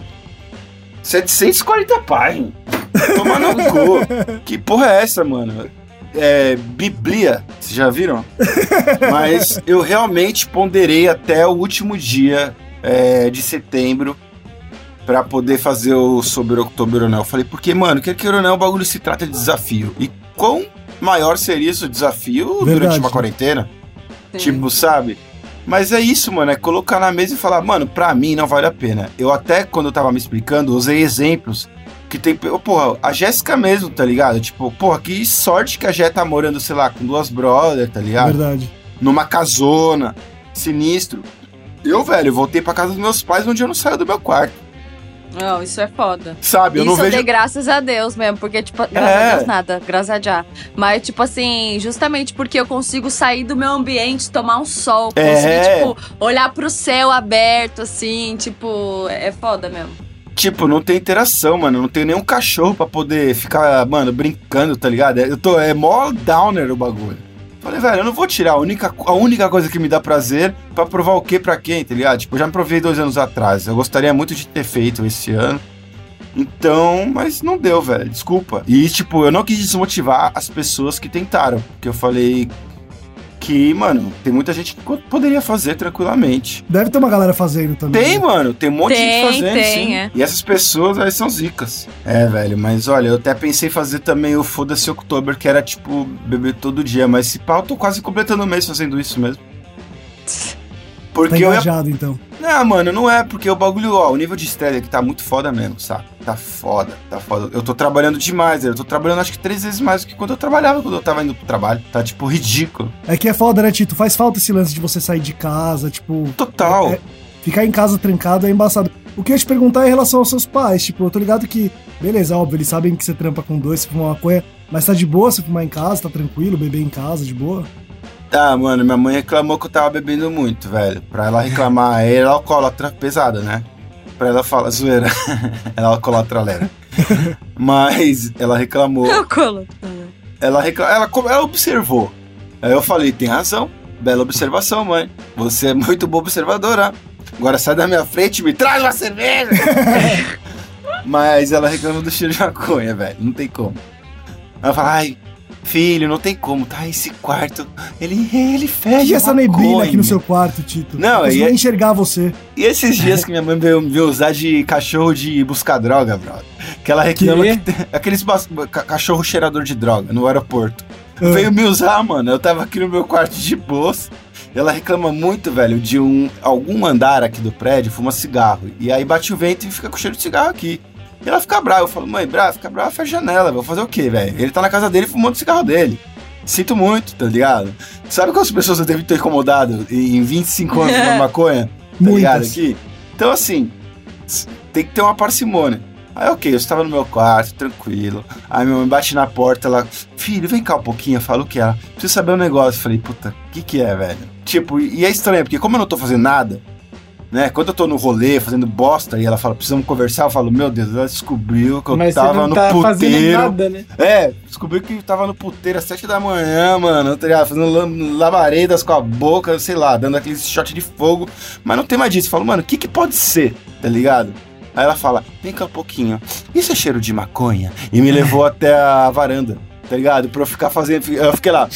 740 páginas. Toma no cu. Que porra é essa, mano? Bíblia, vocês já viram? Mas eu realmente ponderei até o último dia de setembro pra poder fazer o Sober Outubro ou não. Eu falei, porque, mano, quer ou não, o bagulho se trata de desafio. E quão maior seria esse desafio durante uma quarentena? Sim. Tipo, sabe? Mas é isso, mano, é colocar na mesa e falar, mano, pra mim não vale a pena. Eu até, quando eu tava me explicando, usei exemplos que tem... Porra, a Jéssica mesmo, tá ligado? Tipo, porra, que sorte que a Jé tá morando, sei lá, com 2 brothers, tá ligado? Verdade. Numa casona, sinistro. Eu, velho, voltei pra casa dos meus pais onde eu não saio do meu quarto. Não, isso é foda. Sabe, eu isso não vejo... dei graças a Deus mesmo, porque, tipo, graças a Deus nada, graças a já. Mas, tipo assim, justamente porque eu consigo sair do meu ambiente, tomar um sol, conseguir, tipo, olhar pro céu aberto, assim, tipo, é foda mesmo. Tipo, não tem interação, mano, não tenho nenhum cachorro pra poder ficar, mano, brincando, tá ligado? É mó downer o bagulho. Falei, velho, eu não vou tirar a única coisa que me dá prazer pra provar o quê pra quem, tá ligado? Tipo, eu já me provei 2 anos atrás. Eu gostaria muito de ter feito esse ano. Então, mas não deu, velho. Desculpa. E, tipo, eu não quis desmotivar as pessoas que tentaram. Porque eu falei que, mano, tem muita gente que poderia fazer tranquilamente. Deve ter uma galera fazendo também. Tem, mano, tem um monte de gente fazendo, tem, sim. é. E essas pessoas, elas são zicas. É, velho, mas olha, eu até pensei em fazer também o Foda-se October, que era, tipo, beber todo dia, mas se pá, eu tô quase completando o mês fazendo isso mesmo. Porque Tá eu ia... engajado, então. Não, mano, não é, porque o bagulho, ó, o nível de estresse aqui tá muito foda mesmo, sabe? Tá foda. Eu tô trabalhando demais, eu tô trabalhando acho que 3 vezes mais do que quando eu trabalhava, quando eu tava indo pro trabalho. Tá, tipo, ridículo. É que é foda, né, Tito? Faz falta esse lance de você sair de casa, tipo... Total. Ficar em casa trancado é embaçado. O que eu ia te perguntar é em relação aos seus pais, tipo, eu tô ligado que, beleza, óbvio, eles sabem que você trampa com 2, você fuma maconha, mas tá de boa você fumar em casa, tá tranquilo, beber em casa, de boa? Tá, mano, minha mãe reclamou que eu tava bebendo muito, velho. Pra ela reclamar, ela é alcoólatra pesada, né? Pra ela falar, zoeira, ela é alcoólatra lera. Mas ela reclamou, ela observou. Aí eu falei, tem razão, bela observação, mãe. Você é muito boa observadora. Agora sai da minha frente e me traz uma cerveja. Mas ela reclamou do cheiro de maconha, velho, não tem como. Ela fala, ai... Filho, não tem como, tá? Esse quarto, ele fede. E essa neblina aqui no seu quarto, Tito? Não, eu ia enxergar você. E esses dias que minha mãe veio usar de cachorro de buscar droga, brother. Que ela reclama que tem aqueles cachorro cheirador de droga no aeroporto. Veio me usar, mano. Eu tava aqui no meu quarto de boas. Ela reclama muito, velho, de algum andar aqui do prédio fuma cigarro. E aí bate o vento e fica com cheiro de cigarro aqui. E ela fica brava, eu falo, mãe, fica brava, fecha a janela, vou fazer o quê, velho? Ele tá na casa dele fumando o cigarro dele. Sinto muito, tá ligado? Sabe quantas pessoas eu devo ter incomodado em 25 anos de maconha? Tá ligado aqui? Então, assim, tem que ter uma parcimônia. Aí, ok, eu estava no meu quarto, tranquilo. Aí minha mãe bate na porta, ela, filho, vem cá um pouquinho, eu falo o que ela, preciso saber um negócio. Eu falei, puta, o que é, velho? Tipo, e é estranho, porque como eu não tô fazendo nada, né? Quando eu tô no rolê, fazendo bosta, e ela fala, precisamos conversar, eu falo, meu Deus, ela descobriu que eu tava no puteiro. Nada, né? Descobriu que eu tava no puteiro às 7 da manhã, mano, tá ligado? Fazendo labaredas com a boca, sei lá, dando aquele shot de fogo. Mas não tem mais disso. Eu falo, mano, o que pode ser, tá ligado? Aí ela fala, vem cá um pouquinho, isso é cheiro de maconha? E me levou até a varanda, tá ligado? Pra eu ficar fazendo, eu fiquei lá...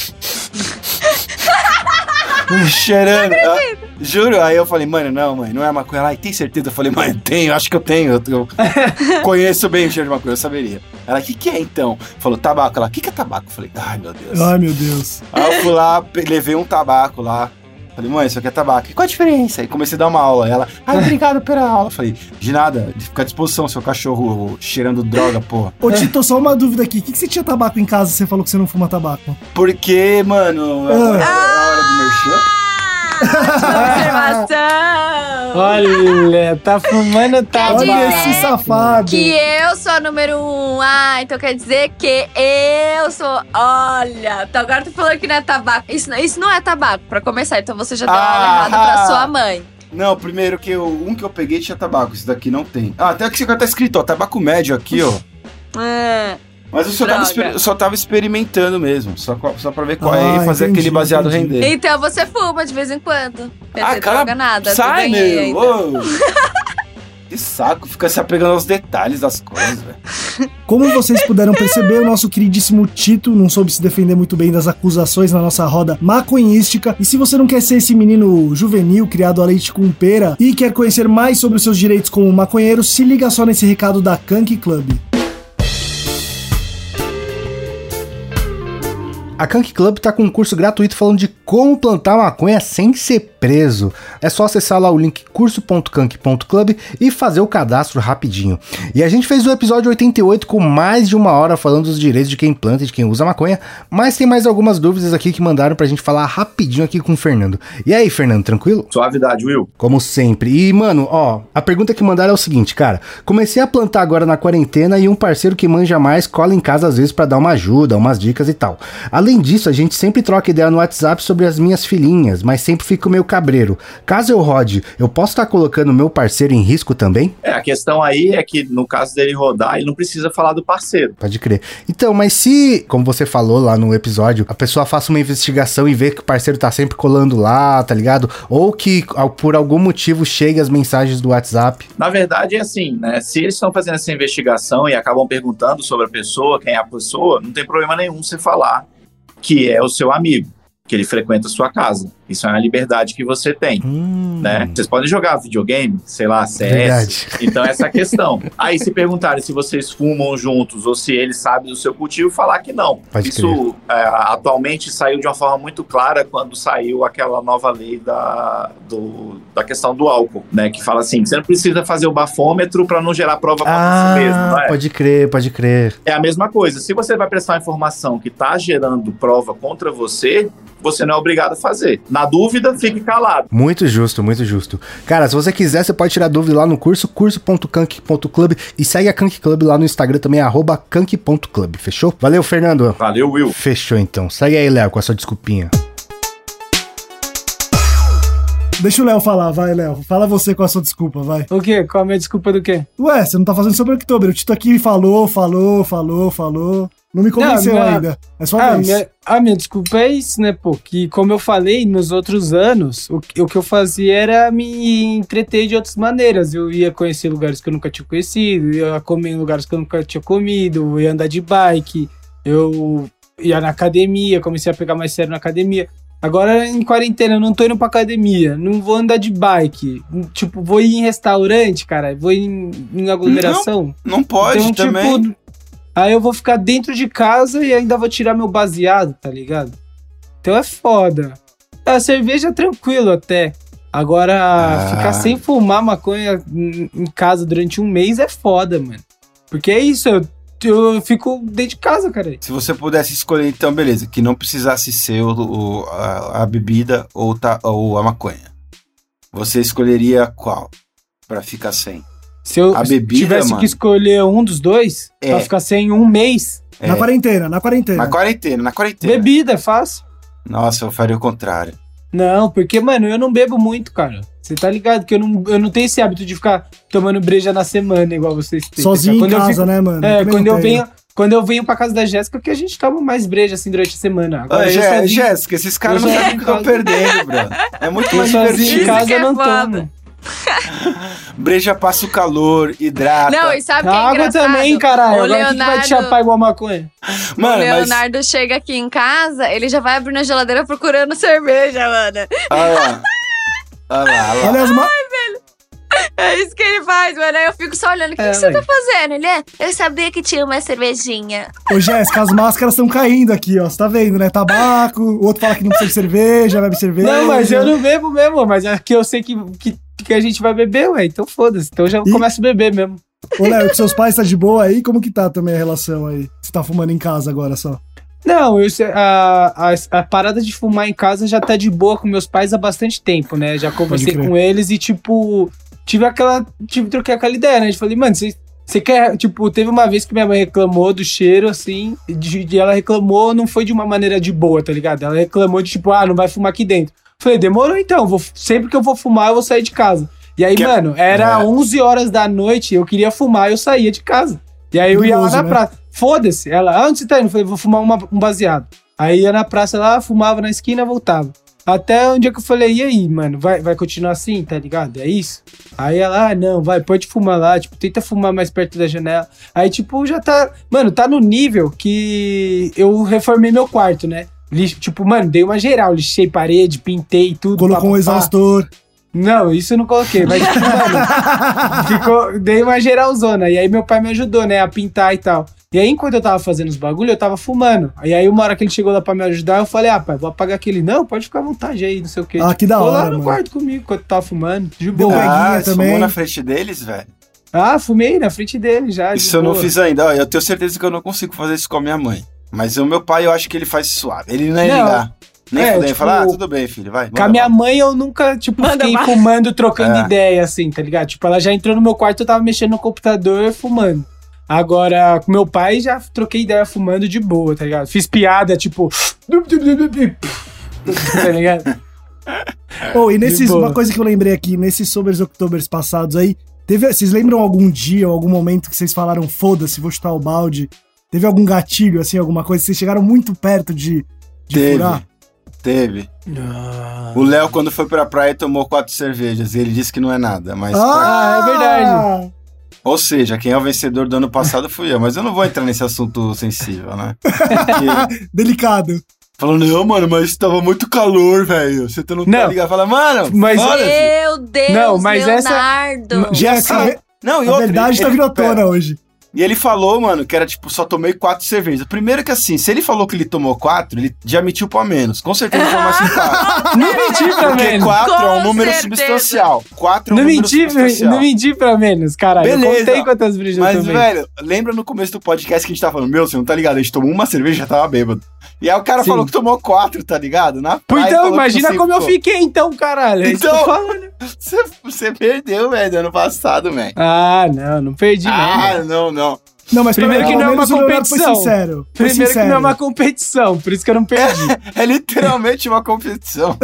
cheirando, juro. Aí eu falei, mãe, não é maconha. Ela, tem certeza? Eu falei, mãe, tenho, acho que eu tenho. Eu conheço bem o cheiro de maconha, eu saberia. Ela, o que é então? Falou, tabaco. Ela, o que é tabaco? Eu falei, ai meu Deus. Aí eu fui lá, levei um tabaco lá. Falei, mãe, isso aqui é tabaco. E qual a diferença? Aí comecei a dar uma aula. Ela, obrigado pela aula. Falei, de nada, fica à disposição, seu cachorro cheirando droga, porra. Ô, Tito, só uma dúvida aqui. Por que você tinha tabaco em casa e você falou que você não fuma tabaco? Porque, mano, é a hora do merchan. Observação! Olha, tá fumando tabaco. Olha esse safado. Que eu sou a número 1. Então quer dizer que eu sou... Olha, então agora tu falou que não é tabaco. Isso não é tabaco, pra começar. Então você já deu uma aula errada pra sua mãe. Não, primeiro que um que eu peguei tinha tabaco. Esse daqui não tem. Até aqui tá escrito, ó, tabaco médio aqui, ó. Mas eu só tava experimentando mesmo, só pra ver qual é e fazer aquele baseado render. Então você fuma de vez em quando. Quer dizer, cara, droga nada. sai, meu! Que saco, fica se apegando aos detalhes das coisas, velho. Como vocês puderam perceber, o nosso queridíssimo Tito não soube se defender muito bem das acusações na nossa roda maconhística. E se você não quer ser esse menino juvenil, criado a leite com pera, e quer conhecer mais sobre os seus direitos como maconheiro, se liga só nesse recado da Kank Club. A Kank Club tá com um curso gratuito falando de como plantar maconha sem ser preso. É só acessar lá o link curso.kank.club e fazer o cadastro rapidinho. E a gente fez o episódio 88 com mais de 1 hora falando dos direitos de quem planta e de quem usa maconha, mas tem mais algumas dúvidas aqui que mandaram pra gente falar rapidinho aqui com o Fernando. E aí, Fernando, tranquilo? Suavidade, Will. Como sempre. E, mano, ó, a pergunta que mandaram é o seguinte, cara. Comecei a plantar agora na quarentena e um parceiro que manja mais cola em casa às vezes pra dar uma ajuda, umas dicas e tal. Além disso, a gente sempre troca ideia no WhatsApp sobre as minhas filhinhas, mas sempre fico meio cabreiro. Caso eu rode, eu posso estar colocando meu parceiro em risco também? A questão aí é que no caso dele rodar, ele não precisa falar do parceiro. Pode crer. Então, mas se, como você falou lá no episódio, a pessoa faça uma investigação e vê que o parceiro tá sempre colando lá, tá ligado? Ou que por algum motivo chegue as mensagens do WhatsApp. Na verdade é assim, né? Se eles estão fazendo essa investigação e acabam perguntando sobre a pessoa, quem é a pessoa, não tem problema nenhum você falar que é o seu amigo. que ele frequenta a sua casa. Isso é uma liberdade que você tem, né? Vocês podem jogar videogame, sei lá, CS. Verdade. Então, essa é a questão. Aí, se perguntarem se vocês fumam juntos ou se ele sabe do seu cultivo, falar que não. Pode Isso, atualmente, saiu de uma forma muito clara quando saiu aquela nova lei da questão do álcool, né? Que fala assim, você não precisa fazer o bafômetro para não gerar prova contra si mesmo, não é? Pode crer. É a mesma coisa. Se você vai prestar uma informação que está gerando prova contra você não é obrigado a fazer. Na dúvida, fique calado. Muito justo. Cara, se você quiser, você pode tirar dúvida lá no curso.kank.club e segue a Kank Club lá no Instagram também, @kank.club, fechou? Valeu, Fernando. Valeu, Will. Fechou, então. Segue aí, Léo, com a sua desculpinha. Deixa o Léo falar, vai, Léo. Fala você com a sua desculpa, vai. O quê? Qual a minha desculpa do quê? Ué, você não tá fazendo sobre o Oktober. O Tito aqui falou. Não me convenceu ainda. É só vez. A minha desculpa é isso, né, pô? Que, como eu falei, nos outros anos, o que eu fazia era me entreter de outras maneiras. Eu ia conhecer lugares que eu nunca tinha conhecido, ia comer em lugares que eu nunca tinha comido, ia andar de bike, eu ia na academia, comecei a pegar mais sério na academia. Agora, em quarentena, eu não tô indo pra academia, não vou andar de bike. Tipo, vou ir em restaurante, cara, vou ir em aglomeração. Não pode então, também. Tipo, aí eu vou ficar dentro de casa e ainda vou tirar meu baseado, tá ligado? Então é foda. A cerveja é tranquilo até. Agora, ficar sem fumar maconha em casa durante um mês é foda, mano. Porque é isso, eu fico dentro de casa, cara. Se você pudesse escolher, então, beleza, que não precisasse ser a bebida ou a maconha, você escolheria qual pra ficar sem? Se eu tivesse mano, que escolher um dos dois, pra ficar sem um mês... Na quarentena. Na quarentena. Bebida, é fácil. Nossa, eu faria o contrário. Não, porque, mano, eu não bebo muito, cara. Você tá ligado que eu não tenho esse hábito de ficar tomando breja na semana, igual vocês têm. Sozinho em casa, né, mano? Quando eu venho pra casa da Jéssica, que a gente toma mais breja, assim, durante a semana. Agora, Jéssica, esses caras não sabem o que estão perdendo, bro. É muito mais divertido. Em casa eu não tomo. Breja passa o calor, hidrata. Não, e sabe o que é água engraçado? também, caralho. O Agora que vai te chapar igual maconha? Mano, o Leonardo chega aqui em casa, ele já vai abrir na geladeira procurando cerveja, mano. Olha lá. Olha as É isso que ele faz, mano. Aí eu fico só olhando. O que você tá fazendo? Ele eu sabia que tinha uma cervejinha. Ô, Jéssica, as máscaras estão caindo aqui, ó. Você tá vendo, né? Tabaco, o outro fala que não precisa de cerveja, bebe cerveja. Não, mas eu não bebo mesmo. Mas é que eu sei que a gente vai beber, ué. Então foda-se. Então eu já começo a beber mesmo. Ô, Léo, com seus pais tá de boa aí? Como que tá também a relação aí? Você tá fumando em casa agora só? Não, a parada de fumar em casa já tá de boa com meus pais há bastante tempo, né? Já conversei com eles e, tipo... troquei aquela ideia, né? Eu falei, mano, você quer... Tipo, teve uma vez que minha mãe reclamou do cheiro, assim, e ela reclamou, não foi de uma maneira de boa, tá ligado? Ela reclamou de, tipo, não vai fumar aqui dentro. Eu falei, demorou então, sempre que eu vou fumar, eu vou sair de casa. E aí, mano, era 11 horas da noite, eu queria fumar, eu saía de casa. E aí eu ia lá na praça. Foda-se. Ela, onde você tá indo? Eu falei, vou fumar um baseado. Aí ia na praça lá, fumava na esquina, voltava. Até um dia que eu falei, e aí, mano, vai continuar assim, tá ligado? É isso? Aí ela, não, pode fumar lá, tipo, tenta fumar mais perto da janela. Aí, tipo, já tá... Mano, tá no nível que eu reformei meu quarto, né? Tipo, mano, dei uma geral, lixei parede, pintei tudo. Colocou um exaustor. Não, isso eu não coloquei, mas, tipo, mano, dei uma geralzona. E aí meu pai me ajudou, né, a pintar e tal. E aí, enquanto eu tava fazendo os bagulho, eu tava fumando. E aí, uma hora que ele chegou lá pra me ajudar, eu falei, pai, vou apagar aquele. Não, pode ficar à vontade aí, não sei o quê. Que da hora, lá no quarto comigo, enquanto eu tava fumando, de boa. Você fumou na frente deles, velho? Fumei na frente dele já, isso eu não fiz ainda. Ó, eu tenho certeza que eu não consigo fazer isso com a minha mãe. Mas o meu pai, eu acho que ele faz suave. Ele não ia ligar. Nem fudei, tipo, falar, tudo bem, filho, vai. Com a minha mãe, eu nunca, tipo, fiquei fumando, trocando ideia, assim, tá ligado? Tipo, ela já entrou no meu quarto, eu tava mexendo no computador, fumando. Agora, com meu pai, já troquei ideia fumando de boa, tá ligado? Fiz piada, tipo... tá ligado? E uma coisa que eu lembrei aqui, nesses Sobers Octobers passados aí, vocês lembram algum dia ou algum momento que vocês falaram, foda-se, vou chutar o balde? Teve algum gatilho, assim, alguma coisa? Vocês chegaram muito perto de furar? Teve. O Léo, quando foi pra praia, tomou 4 cervejas. E ele disse que não é nada, mas... é verdade. Ou seja, quem é o vencedor do ano passado fui eu. Mas eu não vou entrar nesse assunto sensível, né? Porque... Delicado. Falou, não, mano, mas tava muito calor, velho. Você não tá ligado. Fala, mano, mas... Meu Deus, não, mas Leonardo. Não, e a verdade tá vindo à tona hoje. E ele falou, mano, que era tipo, só tomei 4 cervejas. Primeiro que assim, se ele falou que ele tomou 4, ele já mentiu pra menos. Com certeza foi mais 4. Não menti pra menos. Porque 4 é um Com número certeza. substancial. 4 é um Não número menti, substancial. não menti pra menos, caralho. Beleza. Eu contei quantas brejas eu Mas, tomei. velho, lembra no começo do podcast que a gente tava falando, meu, você não tá ligado? A gente tomou uma cerveja e já tava bêbado. E aí o cara Sim. falou que tomou 4, tá ligado? Na praia, Então, falou imagina que como eu ficou. fiquei então, caralho. É isso que eu tô falando. Você perdeu, velho, ano passado, velho. Ah, não perdi Não. Não, mas Primeiro que pelo não é uma menos o Leonardo competição. Foi sincero. Foi Primeiro sincero. que não é uma competição, por isso que eu não perdi. É literalmente uma competição.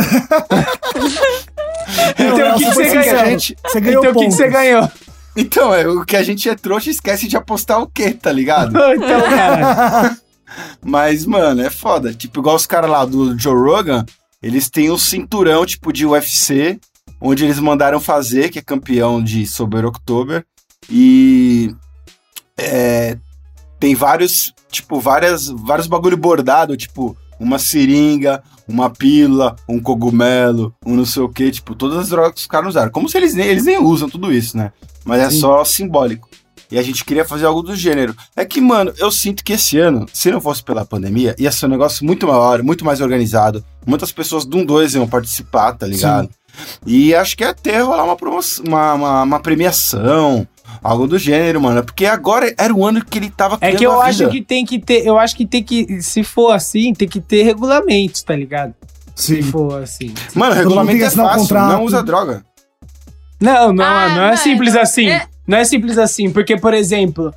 Então o que Nossa, você foi ganhou? sincero. Você ganhou Então o que pontos. você ganhou? Então, o que a gente é trouxa esquece de apostar o quê, tá ligado? Então, caralho. Mas, mano, é foda. Tipo, igual os caras lá do Joe Rogan, eles têm um cinturão, tipo, de UFC, onde eles mandaram fazer, que é campeão de Sober October. E tem vários, tipo, vários bagulho bordado, tipo, uma seringa, uma pílula, um cogumelo, um não sei o que, tipo, todas as drogas que os caras usaram. Como se eles nem usam tudo isso, né? Mas é só simbólico. E a gente queria fazer algo do gênero. É que, mano, eu sinto que esse ano, se não fosse pela pandemia, ia ser um negócio muito maior, muito mais organizado. Muitas pessoas de 2 iam participar, tá ligado? Sim. E acho que ia até rolar uma promoção, uma premiação, algo do gênero, mano. Porque agora era o ano que ele tava criando É que eu a acho vida. que tem que ter, se for assim, tem que ter regulamentos, tá ligado? Sim. Se for assim. Mano, regulamento é assinar um fácil, contrato. não usa droga. Não é mano, simples assim. Não é simples assim, porque, por exemplo,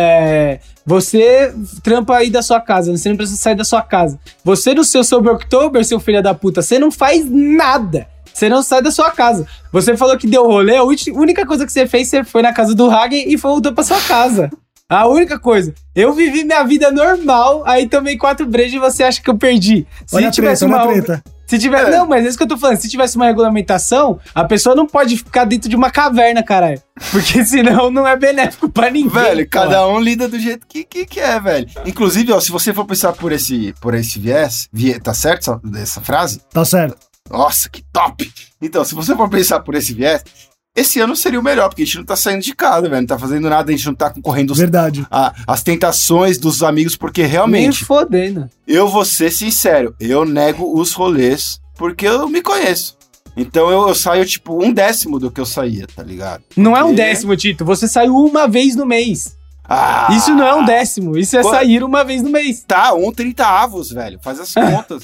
você trampa aí da sua casa, você não precisa sair da sua casa. Você no seu Sober October, seu filho da puta, você não faz nada. Você não sai da sua casa. Você falou que deu rolê, a única coisa que você fez, você foi na casa do Hagen e voltou pra sua casa. A única coisa. Eu vivi minha vida normal, aí tomei 4 brejas e você acha que eu perdi. Olha a treta. Se tiver, não, mas é isso que eu tô falando. Se tivesse uma regulamentação, a pessoa não pode ficar dentro de uma caverna, caralho. Porque senão não é benéfico pra ninguém. Velho, cada um lida do jeito que é, velho. Inclusive, ó, se você for pensar por esse viés, tá certo essa frase? Tá certo. Nossa, que top! Então, se você for pensar por esse viés, esse ano seria o melhor, porque a gente não tá saindo de casa, velho. Não tá fazendo nada, a gente não tá concorrendo Verdade. as tentações dos amigos, porque Nem realmente... fodendo. Eu vou ser sincero, eu nego os rolês porque eu me conheço. Então eu saio, tipo, 1/10 do que eu saía, tá ligado? Não é 1/10, Tito. Você saiu uma vez no mês. Ah, Isso não é 1/10. Isso é sair uma vez no mês. Tá, 1/30, velho. Faz as contas.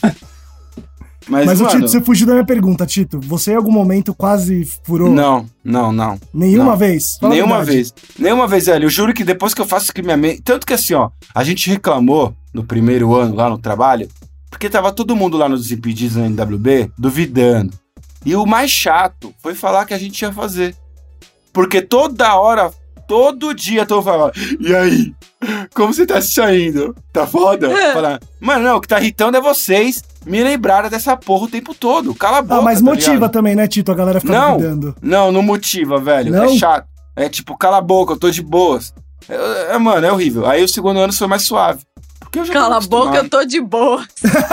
Mas o mano, Tito, você fugiu da minha pergunta, Tito. Você em algum momento quase furou? Não. Nenhuma Não. vez? Fala a Nenhuma verdade. vez, velho. Eu juro que depois que eu faço isso que minha mente... Tanto que assim, ó, a gente reclamou no primeiro ano lá no trabalho, porque tava todo mundo lá nos Desimpedidos na NWB duvidando. E o mais chato foi falar que a gente ia fazer. Porque toda hora, todo dia, tô falando, e aí? Como você tá se saindo? Tá foda? Falar, mano, não, o que tá irritando é vocês me lembraram dessa porra o tempo todo. Cala a boca, mas tá motiva ligado? também, né, Tito? A galera fica duvidando. Não motiva, velho. Não? É chato. É tipo, cala a boca, eu tô de boas. Mano, é horrível. Aí o segundo ano foi mais suave. Porque eu já Cala a tava boca, acostumado. eu tô de boa.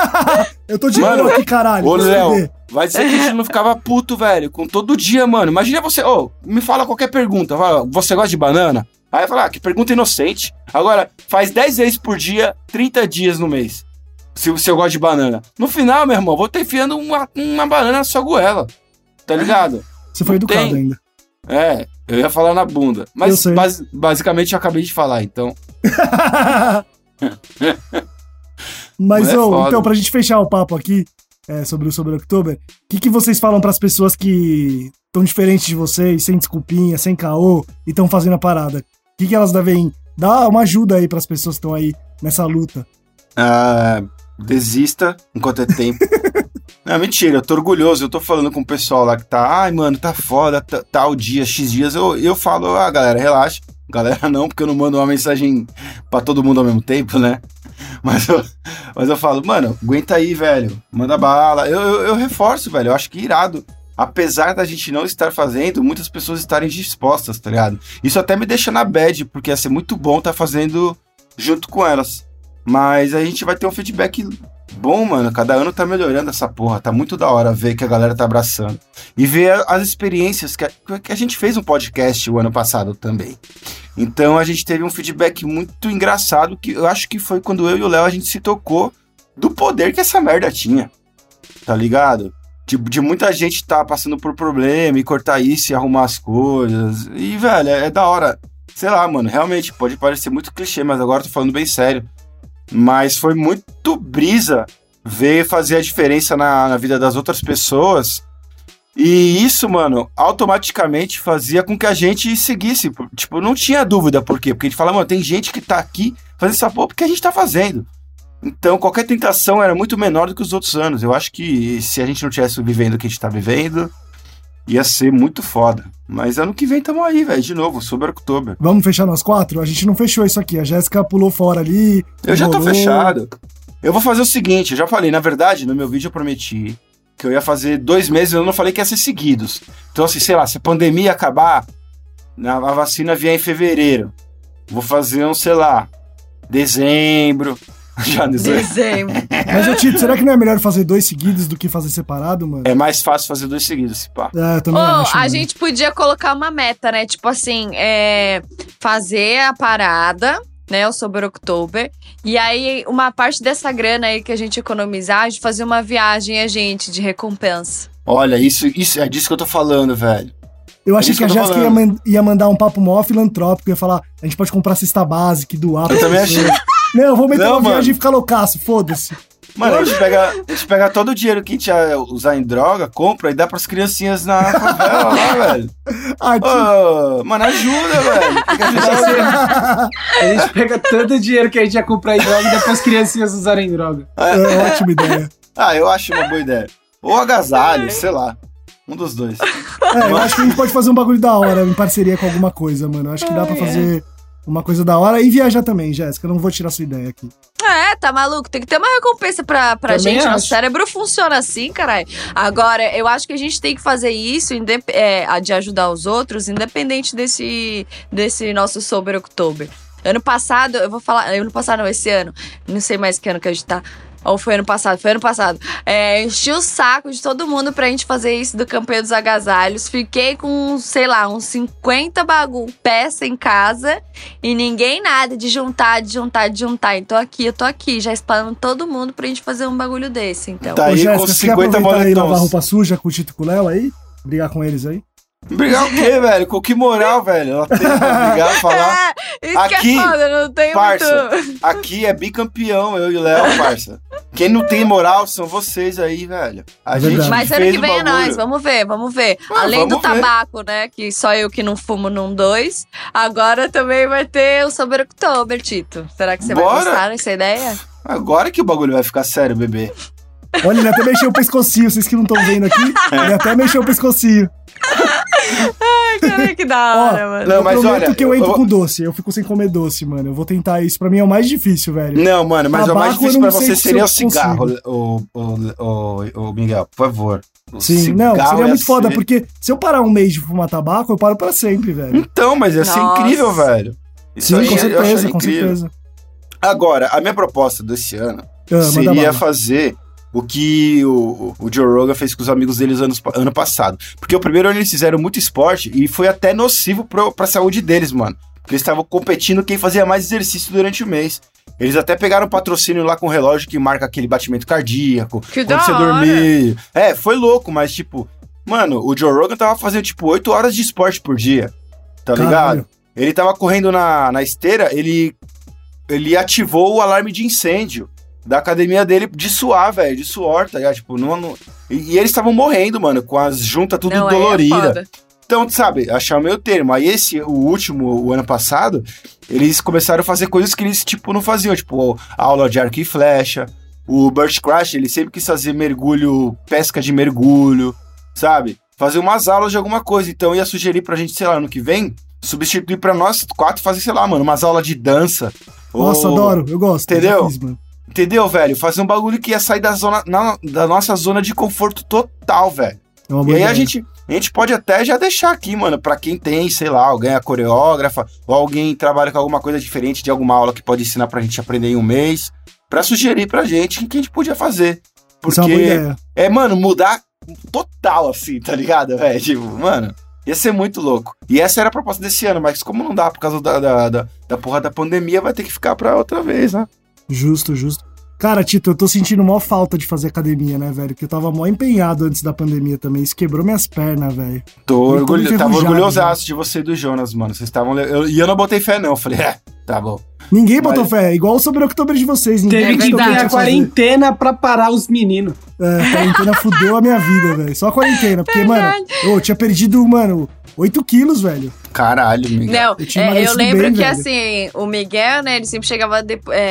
Eu tô de Mano, boa aqui, caralho. Ô, Vai se Léo, fuder. vai dizer que a gente não ficava puto, velho, com todo dia, mano. Imagina você, me fala qualquer pergunta. Fala, você gosta de banana? Aí fala, que pergunta inocente. Agora, faz 10 vezes por dia, 30 dias no mês. Se eu gosto de banana. No final, meu irmão, vou estar enfiando uma banana na sua goela. Tá ligado? Você foi Não educado tem. ainda. Eu ia falar na bunda. Eu Mas sei. basicamente eu acabei de falar, então. Mas, Não é foda. então, pra gente fechar o papo aqui sobre o Sober October, o que vocês falam pras pessoas que estão diferentes de vocês, sem desculpinha, sem caô, e estão fazendo a parada? O que elas devem dar uma ajuda aí pras pessoas que estão aí nessa luta? Desista enquanto é tempo. Não, mentira, eu tô orgulhoso. Eu tô falando com o pessoal lá que tá, ai, mano, tá foda, tal dia, X dias. Eu falo, galera, relaxa. Galera, não, porque eu não mando uma mensagem pra todo mundo ao mesmo tempo, né? Mas eu falo, mano, aguenta aí, velho. Manda bala. Eu reforço, velho. Eu acho que irado. Apesar da gente não estar fazendo, muitas pessoas estarem dispostas, tá ligado? Isso até me deixa na bad, porque ia ser muito bom estar fazendo junto com elas. Mas a gente vai ter um feedback bom, mano. Cada ano tá melhorando essa porra. Tá muito da hora ver que a galera tá abraçando. E ver as experiências que a gente fez um podcast o ano passado também. Então a gente teve um feedback muito engraçado, que eu acho que foi quando eu e o Léo a gente se tocou do poder que essa merda tinha. Tá ligado? De muita gente tá passando por problema e cortar isso e arrumar as coisas. E, velho, é da hora. Sei lá, mano, realmente pode parecer muito clichê, mas agora eu tô falando bem sério. Mas foi muito brisa ver fazer a diferença na vida das outras pessoas. E isso, mano, automaticamente fazia com que a gente seguisse. Tipo, não tinha dúvida por quê. Porque a gente fala, mano, tem gente que tá aqui fazendo essa porra porque a gente tá fazendo. Então, qualquer tentação era muito menor do que os outros anos. Eu acho que se a gente não tivesse vivendo o que a gente tá vivendo, ia ser muito foda. Mas ano que vem tamo aí, velho, de novo, sobre Oktober. Vamos fechar nós 4? A gente não fechou isso aqui. A Jéssica pulou fora ali. Eu já tô fechado. Eu vou fazer o seguinte, eu já falei, na verdade, no meu vídeo eu prometi que eu ia fazer 2 meses, eu não falei que ia ser seguidos. Então, assim, sei lá, se a pandemia acabar, a vacina vier em fevereiro, vou fazer um, sei lá, dezembro... Já dezembro. Mas, ô Tito, será que não é melhor fazer 2 seguidos do que fazer separado, mano? É mais fácil fazer 2 seguidos, se pá. Eu também acho, a gente podia colocar uma meta, né? Tipo assim, fazer a parada, né? O Sober Oktober. E aí, uma parte dessa grana aí que a gente economizar, a gente fazer uma viagem, de recompensa. Olha, isso é disso que eu tô falando, velho. Eu achei que a Jéssica ia mandar um papo mó filantrópico, ia falar, a gente pode comprar cesta básica e doar. Eu também achei. Não, eu vou meter uma viagem e ficar loucaço, foda-se. Mano, a gente pega todo o dinheiro que a gente ia usar em droga, compra e dá pras criancinhas na favela lá, velho. Mano, ajuda, velho. Tem que ajudar. A gente pega todo o dinheiro que a gente ia comprar em droga e dá pras criancinhas usarem droga. É ótima ideia. Eu acho uma boa ideia. Ou agasalho, sei lá. Um dos dois. Eu acho que a gente pode fazer um bagulho da hora em parceria com alguma coisa, mano. Eu acho que dá pra fazer uma coisa da hora e viajar também, Jéssica. Eu não vou tirar sua ideia aqui. Tá maluco? Tem que ter uma recompensa pra gente. Nosso cérebro funciona assim, caralho. Agora, eu acho que a gente tem que fazer isso de ajudar os outros, independente desse nosso Sober Oktober. Ano passado, eu vou falar... Ano passado não, esse ano. Não sei mais que ano que a gente tá... Ou foi ano passado? Foi ano passado. Enchi o saco de todo mundo pra gente fazer isso do Campeão dos Agasalhos. Fiquei com, sei lá, uns 50 peças em casa. E ninguém nada de juntar. Então eu tô aqui, já espalhando todo mundo pra gente fazer um bagulho desse, então. Tá aí, Jéssica, com você 50 quer aproveitar aí e lavar moletons. roupa suja com o Tito e com o Léo aí? Brigar com eles aí? Brigar o quê, velho? Com que moral, velho? Ela tem que brigar, falar. Isso Aqui, que é foda, não tem parça, muito... aqui é bicampeão, eu e o Léo, parça. Quem não tem moral são vocês aí, velho. A gente Mas ano fez que o vem é bagulho. nós, vamos ver. Além vamos do tabaco, né, que só eu que não fumo num 2, agora também vai ter o Sober Oktober, Tito. Será que você vai gostar dessa ideia? Agora que o bagulho vai ficar sério, bebê. Olha, ele até mexeu o pescocinho, vocês que não estão vendo aqui, ele até mexeu o pescocinho. Ai, cara, que da hora, mano. Não, mas eu prometo olha, que eu entro com doce, eu fico sem comer doce, mano. Eu vou tentar isso, pra mim é o mais difícil, velho. Não, mano, mas Tabaco, o mais difícil eu pra não sei você se seria eu o cigarro, o Miguel, por favor. O Sim, cigarro não, seria ia muito foda, ser- porque se eu parar um mês de fumar tabaco, eu paro pra sempre, velho. Então, mas ia ser Nossa. incrível, velho. Isso Sim, aí com eu acharia certeza, com incrível. certeza. Agora, a minha proposta desse ano Manda seria bala. fazer o que o Joe Rogan fez com os amigos deles ano passado. Porque o primeiro ano eles fizeram muito esporte e foi até nocivo pra saúde deles, mano. Porque eles estavam competindo quem fazia mais exercício durante o mês. Eles até pegaram patrocínio lá com o relógio que marca aquele batimento cardíaco. Que quando da você hora. dormir. Foi louco, mas tipo... Mano, o Joe Rogan tava fazendo tipo 8 horas de esporte por dia. Tá Caralho. ligado? Ele tava correndo na esteira, ele ativou o alarme de incêndio da academia dele de suar, velho, de suor, tá ligado? Tipo, e eles estavam morrendo, mano, com as juntas tudo Não, aí é dolorida. foda. Então, sabe, achar o meio termo. Aí o ano passado, eles começaram a fazer coisas que eles, tipo, não faziam. Tipo, aula de arco e flecha. O Burt Crash, ele sempre quis fazer mergulho, pesca de mergulho, sabe? Fazer umas aulas de alguma coisa. Então, eu ia sugerir pra gente, sei lá, ano que vem, substituir pra nós 4 fazer, sei lá, mano, umas aulas de dança. Nossa, adoro, eu gosto. Entendeu? eu já fiz, mano. Entendeu, velho? Fazer um bagulho que ia sair da nossa zona de conforto total, velho. É uma E boa aí ideia. a gente pode até já deixar aqui, mano, pra quem tem, sei lá, alguém é coreógrafa, ou alguém trabalha com alguma coisa diferente de alguma aula que pode ensinar pra gente aprender em um mês. pra sugerir pra gente o que a gente podia fazer. Isso é uma boa ideia. Mano, mudar total, assim, tá ligado, velho? Tipo, mano, ia ser muito louco. E essa era a proposta desse ano, mas como não dá por causa da porra da pandemia, vai ter que ficar pra outra vez, né? Justo. Cara, Tito, eu tô sentindo maior falta de fazer academia, né, velho? Porque eu tava mó empenhado antes da pandemia também. Isso quebrou minhas pernas, velho. Tava orgulhosaço de você e do Jonas, mano. Vocês estavam... E eu não botei fé, não. Eu falei, tá bom. Ninguém botou fé, igual sobre o outubro de vocês. Teve que dar a quarentena pra parar os meninos. A quarentena fudeu a minha vida, velho. Só a quarentena. Porque, mano, eu tinha perdido, 8 quilos, velho. Caralho, Miguel. Não, eu lembro bem, que, velho. Assim, o Miguel, né, ele sempre chegava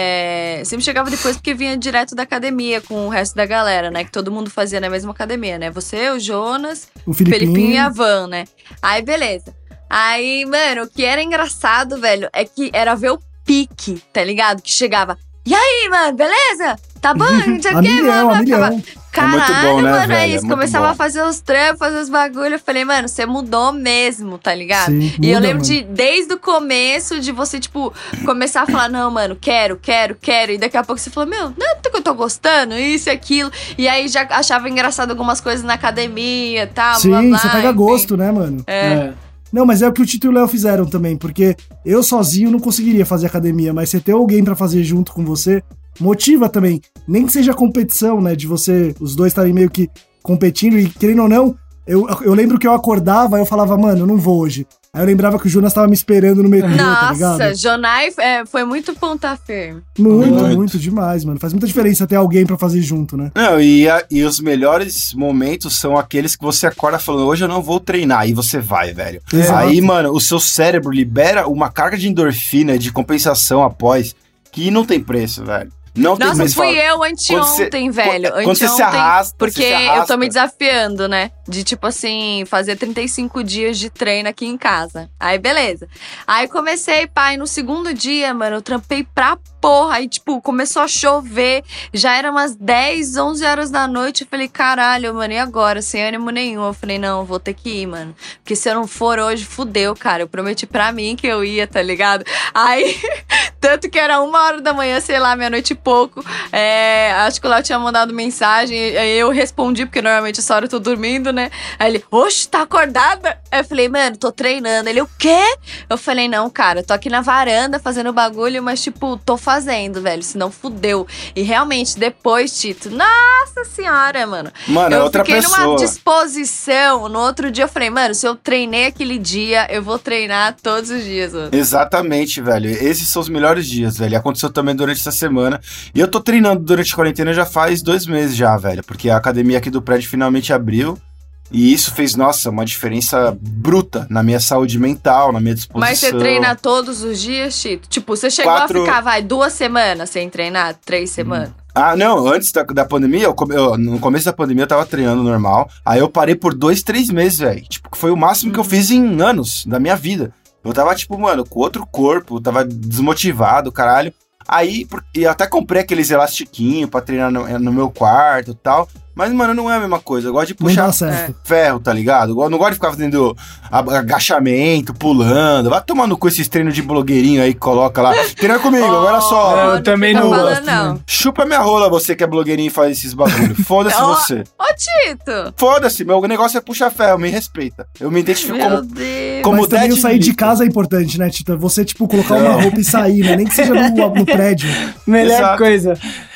depois porque vinha direto da academia com o resto da galera, né, que todo mundo fazia na mesma academia, né, você, o Jonas, o Felipinho e a Van, né. Aí, beleza. Aí, mano, o que era engraçado, velho, é que era ver o pique, tá ligado? Que chegava, e aí, mano, beleza? Tá bom? Não sei o que, mano. Caralho, muito bom, né, mano, velho? é isso. Começava a fazer os trampos, fazer os bagulho. Eu falei, mano, você mudou mesmo, tá ligado? Sim, e eu lembro desde o começo, de você, tipo, começar a falar, não, mano, quero. E daqui a pouco você falou, meu, não é que eu tô gostando, isso e aquilo. E aí já achava engraçado algumas coisas na academia e tal. Sim, blá, blá, você pega gosto, né, mano? Não, mas é o que o Tito e o Léo fizeram também, porque eu sozinho não conseguiria fazer academia, mas você ter alguém pra fazer junto com você motiva também. Nem que seja competição, né, de você, os dois estarem meio que competindo e, querendo ou não, eu lembro que eu acordava e eu falava, mano, eu não vou hoje. Aí eu lembrava que o Jonas tava me esperando no metrô, tá ligado? Nossa, Jonai foi muito ponta firme. Muito demais, mano. Faz muita diferença ter alguém pra fazer junto, né? Não, e os melhores momentos são aqueles que você acorda falando, hoje eu não vou treinar, e você vai, velho. Exato. Aí, mano, o seu cérebro libera uma carga de endorfina, de compensação após, que não tem preço, velho. Nossa, fui eu anteontem, velho. Quando você se arrasta. Porque eu tô me desafiando, né? De, tipo assim, fazer 35 dias de treino aqui em casa. Aí, beleza. Aí comecei, pai, no segundo dia, mano, eu trampei pra porra. Aí, tipo, começou a chover. Já era umas 10, 11 horas da noite. Eu falei, caralho, mano, e agora? Sem ânimo nenhum. Eu falei, não, vou ter que ir, mano. Porque se eu não for hoje, fudeu, cara. Eu prometi pra mim que eu ia, tá ligado? Aí, tanto que era 1h da manhã, sei lá, meia-noite e pouco. Acho que o Léo tinha mandado mensagem. Aí eu respondi, porque normalmente essa hora eu tô dormindo, né? Aí ele, oxe, tá acordada? Aí eu falei, mano, tô treinando. Ele, o quê? Eu falei, não, cara, eu tô aqui na varanda fazendo bagulho, mas, tipo, tô fazendo, velho, senão fudeu. E realmente, depois, Tito, nossa senhora, mano. Mano, eu outra fiquei pessoa. numa disposição. No outro dia eu falei, mano, se eu treinei aquele dia, eu vou treinar todos os dias, mano. Exatamente, velho. Esses são os melhores dias, velho. Aconteceu também durante essa semana. E eu tô treinando durante a quarentena já faz 2 meses já, velho. Porque a academia aqui do prédio finalmente abriu. E isso fez, nossa, uma diferença bruta na minha saúde mental, na minha disposição. Mas você treina todos os dias, Tito? Tipo, você chegou a ficar, 2 semanas sem treinar? 3 semanas? Ah, não, antes da pandemia, no começo da pandemia eu tava treinando normal. Aí eu parei por 2, 3 meses, velho. Tipo, foi o máximo que eu fiz em anos da minha vida. Eu tava, tipo, mano, com outro corpo, tava desmotivado, caralho. Aí, eu até comprei aqueles elastiquinhos pra treinar no meu quarto e tal. Mas, mano, não é a mesma coisa. Eu gosto de puxar ferro, tá ligado? Eu não gosto de ficar fazendo agachamento, pulando. Vai tomando com esses treinos de blogueirinho aí que coloca lá. Treina comigo, agora só. Eu também não gosto. Não. Chupa minha rola, você que é blogueirinho e faz esses bagulho. Foda-se você. Ô, Tito! Foda-se, meu negócio é puxar ferro, me respeita. Eu me identifico como mas também sair de casa é importante, né, Tito? Você, tipo, colocar uma roupa e sair, né? Nem que seja no prédio. Melhor coisa.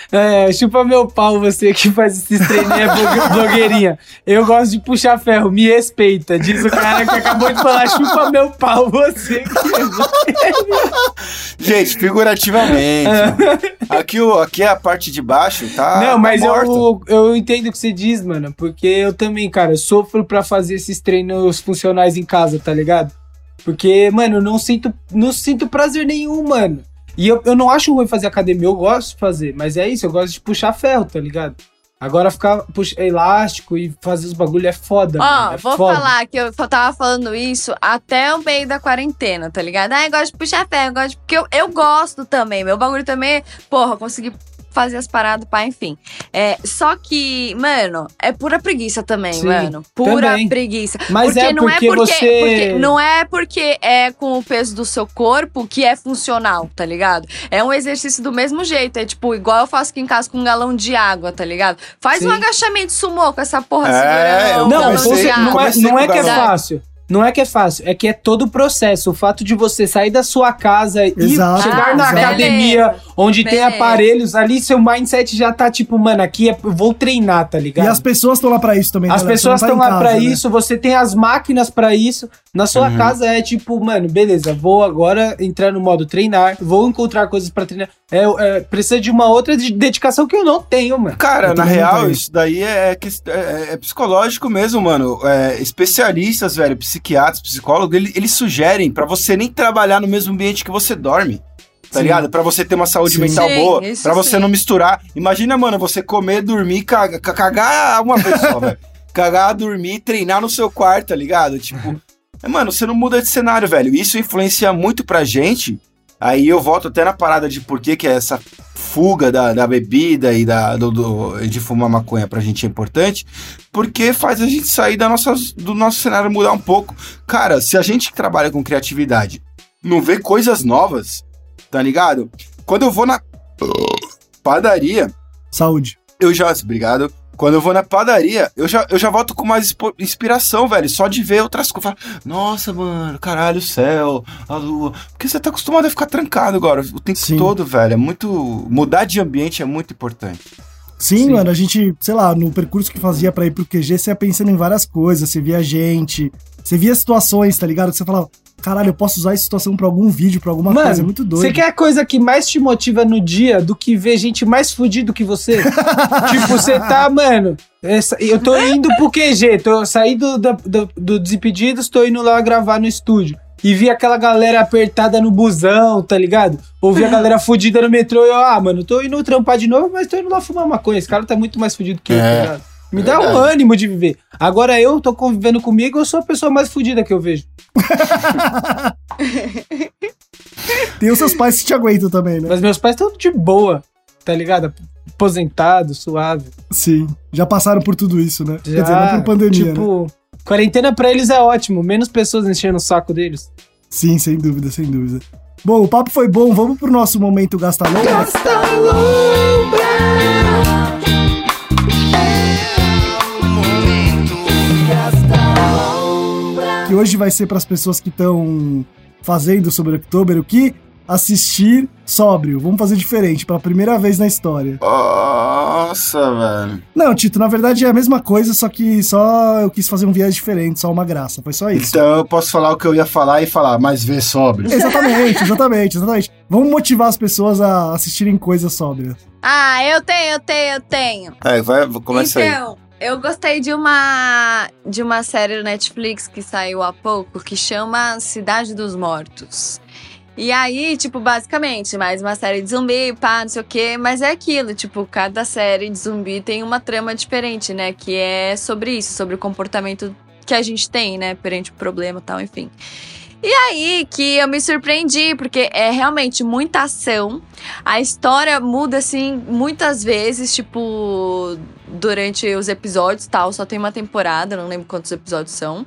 Chupa meu pau, você que faz esses treininhos blogueirinha. Eu gosto de puxar ferro, me respeita. Diz o cara que acabou de falar, chupa meu pau, você que... Gente, figurativamente. Aqui é a parte de baixo, tá? Não, mas tá eu entendo o que você diz, mano. Porque eu também, cara, sofro pra fazer esses treinos funcionais em casa, tá ligado? Porque, mano, eu não sinto prazer nenhum, mano. E eu não acho ruim fazer academia, eu gosto de fazer, mas é isso, eu gosto de puxar ferro, tá ligado? Agora ficar elástico e fazer os bagulho é foda, mano. Vou falar que eu tava falando isso até o meio da quarentena, tá ligado? Eu gosto de puxar ferro, porque eu gosto também, meu bagulho também, porra, consegui fazer as paradas, pá, enfim. Só que, mano, é pura preguiça também, Sim, mano. Pura também. preguiça. Mas Não é porque é com o peso do seu corpo que é funcional, tá ligado? É um exercício do mesmo jeito. É tipo, igual eu faço aqui em casa com um galão de água, tá ligado? Faz um agachamento sumô com essa porra segurando. Não é que é fácil. Não é que é fácil, é que é todo o processo. O fato de você sair da sua casa e chegar na academia, onde tem aparelhos, ali seu mindset já tá tipo, mano, aqui eu vou treinar, tá ligado? E as pessoas estão lá pra isso também. As pessoas estão lá pra isso, você tem as máquinas pra isso. Na sua casa é tipo, mano, beleza, vou agora entrar no modo treinar, vou encontrar coisas pra treinar. Precisa de uma outra dedicação que eu não tenho, mano. Cara, na real, isso daí é psicológico mesmo, mano. Especialistas, velho, psiquiatras, psicólogos, eles sugerem pra você nem trabalhar no mesmo ambiente que você dorme. Tá ligado? Pra você ter uma saúde mental boa, pra você não misturar. Imagina, mano, você comer, dormir, cagar uma vez só, velho. Cagar, dormir, treinar no seu quarto, tá ligado? Tipo, mano, você não muda de cenário, velho. Isso influencia muito pra gente. Aí eu volto até na parada de por que é essa fuga da bebida e de fumar maconha pra gente é importante, porque faz a gente sair do nosso cenário, mudar um pouco. Cara, se a gente que trabalha com criatividade não vê coisas novas, tá ligado? Quando eu vou na padaria... Saúde. Obrigado. Quando eu vou na padaria, eu já volto com mais inspiração, velho. Só de ver outras coisas. Nossa, mano, caralho, o céu, a lua. Porque você tá acostumado a ficar trancado agora o tempo todo, velho. Mudar de ambiente é muito importante. Sim, mano, a gente, sei lá, no percurso que fazia pra ir pro QG, você ia pensando em várias coisas. Você via gente, você via situações, tá ligado? Que você falava, caralho, eu posso usar essa situação pra algum vídeo, pra alguma coisa. É muito doido. Você quer a coisa que mais te motiva no dia do que ver gente mais fudido que você? Tipo, você tá, mano... Eu tô indo pro QG, saí do Desimpedidos, tô indo lá gravar no estúdio. E vi aquela galera apertada no busão, tá ligado? Ou vi a galera fudida no metrô e eu, mano, tô indo trampar de novo, mas tô indo lá fumar maconha. Esse cara tá muito mais fudido que eu, tá ligado? Me dá um ânimo de viver. Agora eu tô convivendo comigo, eu sou a pessoa mais fudida que eu vejo. Tem os seus pais que te aguentam também, né? Mas meus pais estão de boa, tá ligado? Aposentado, suave. Sim, já passaram por tudo isso, né? Já, quer dizer, não por pandemia, tipo, né? Quarentena pra eles é ótimo, menos pessoas enchendo o saco deles. Sim, sem dúvida, sem dúvida. Bom, o papo foi bom, vamos pro nosso momento Gasta Lombra. Gasta Lombra. Que hoje vai ser para as pessoas que estão fazendo sobre October o que assistir sóbrio. Vamos fazer diferente, pela primeira vez na história. Nossa, velho. Não, Tito, na verdade é a mesma coisa, só que eu quis fazer um viés diferente, só uma graça. Foi só isso. Então eu posso falar o que eu ia falar e falar, mas vê sóbrio. Exatamente. Vamos motivar as pessoas a assistirem coisas sóbrias. Eu tenho. Começa aí. Então, eu gostei de uma série do Netflix que saiu há pouco, que chama Cidade dos Mortos. E aí, tipo, basicamente, mais uma série de zumbi, pá, não sei o quê, mas é aquilo, tipo, cada série de zumbi tem uma trama diferente, né, que é sobre isso, sobre o comportamento que a gente tem, né, perante o problema e tal, enfim. E aí que eu me surpreendi, porque é realmente muita ação, a história muda, assim, muitas vezes, tipo, durante os episódios e tal, só tem uma temporada, não lembro quantos episódios são,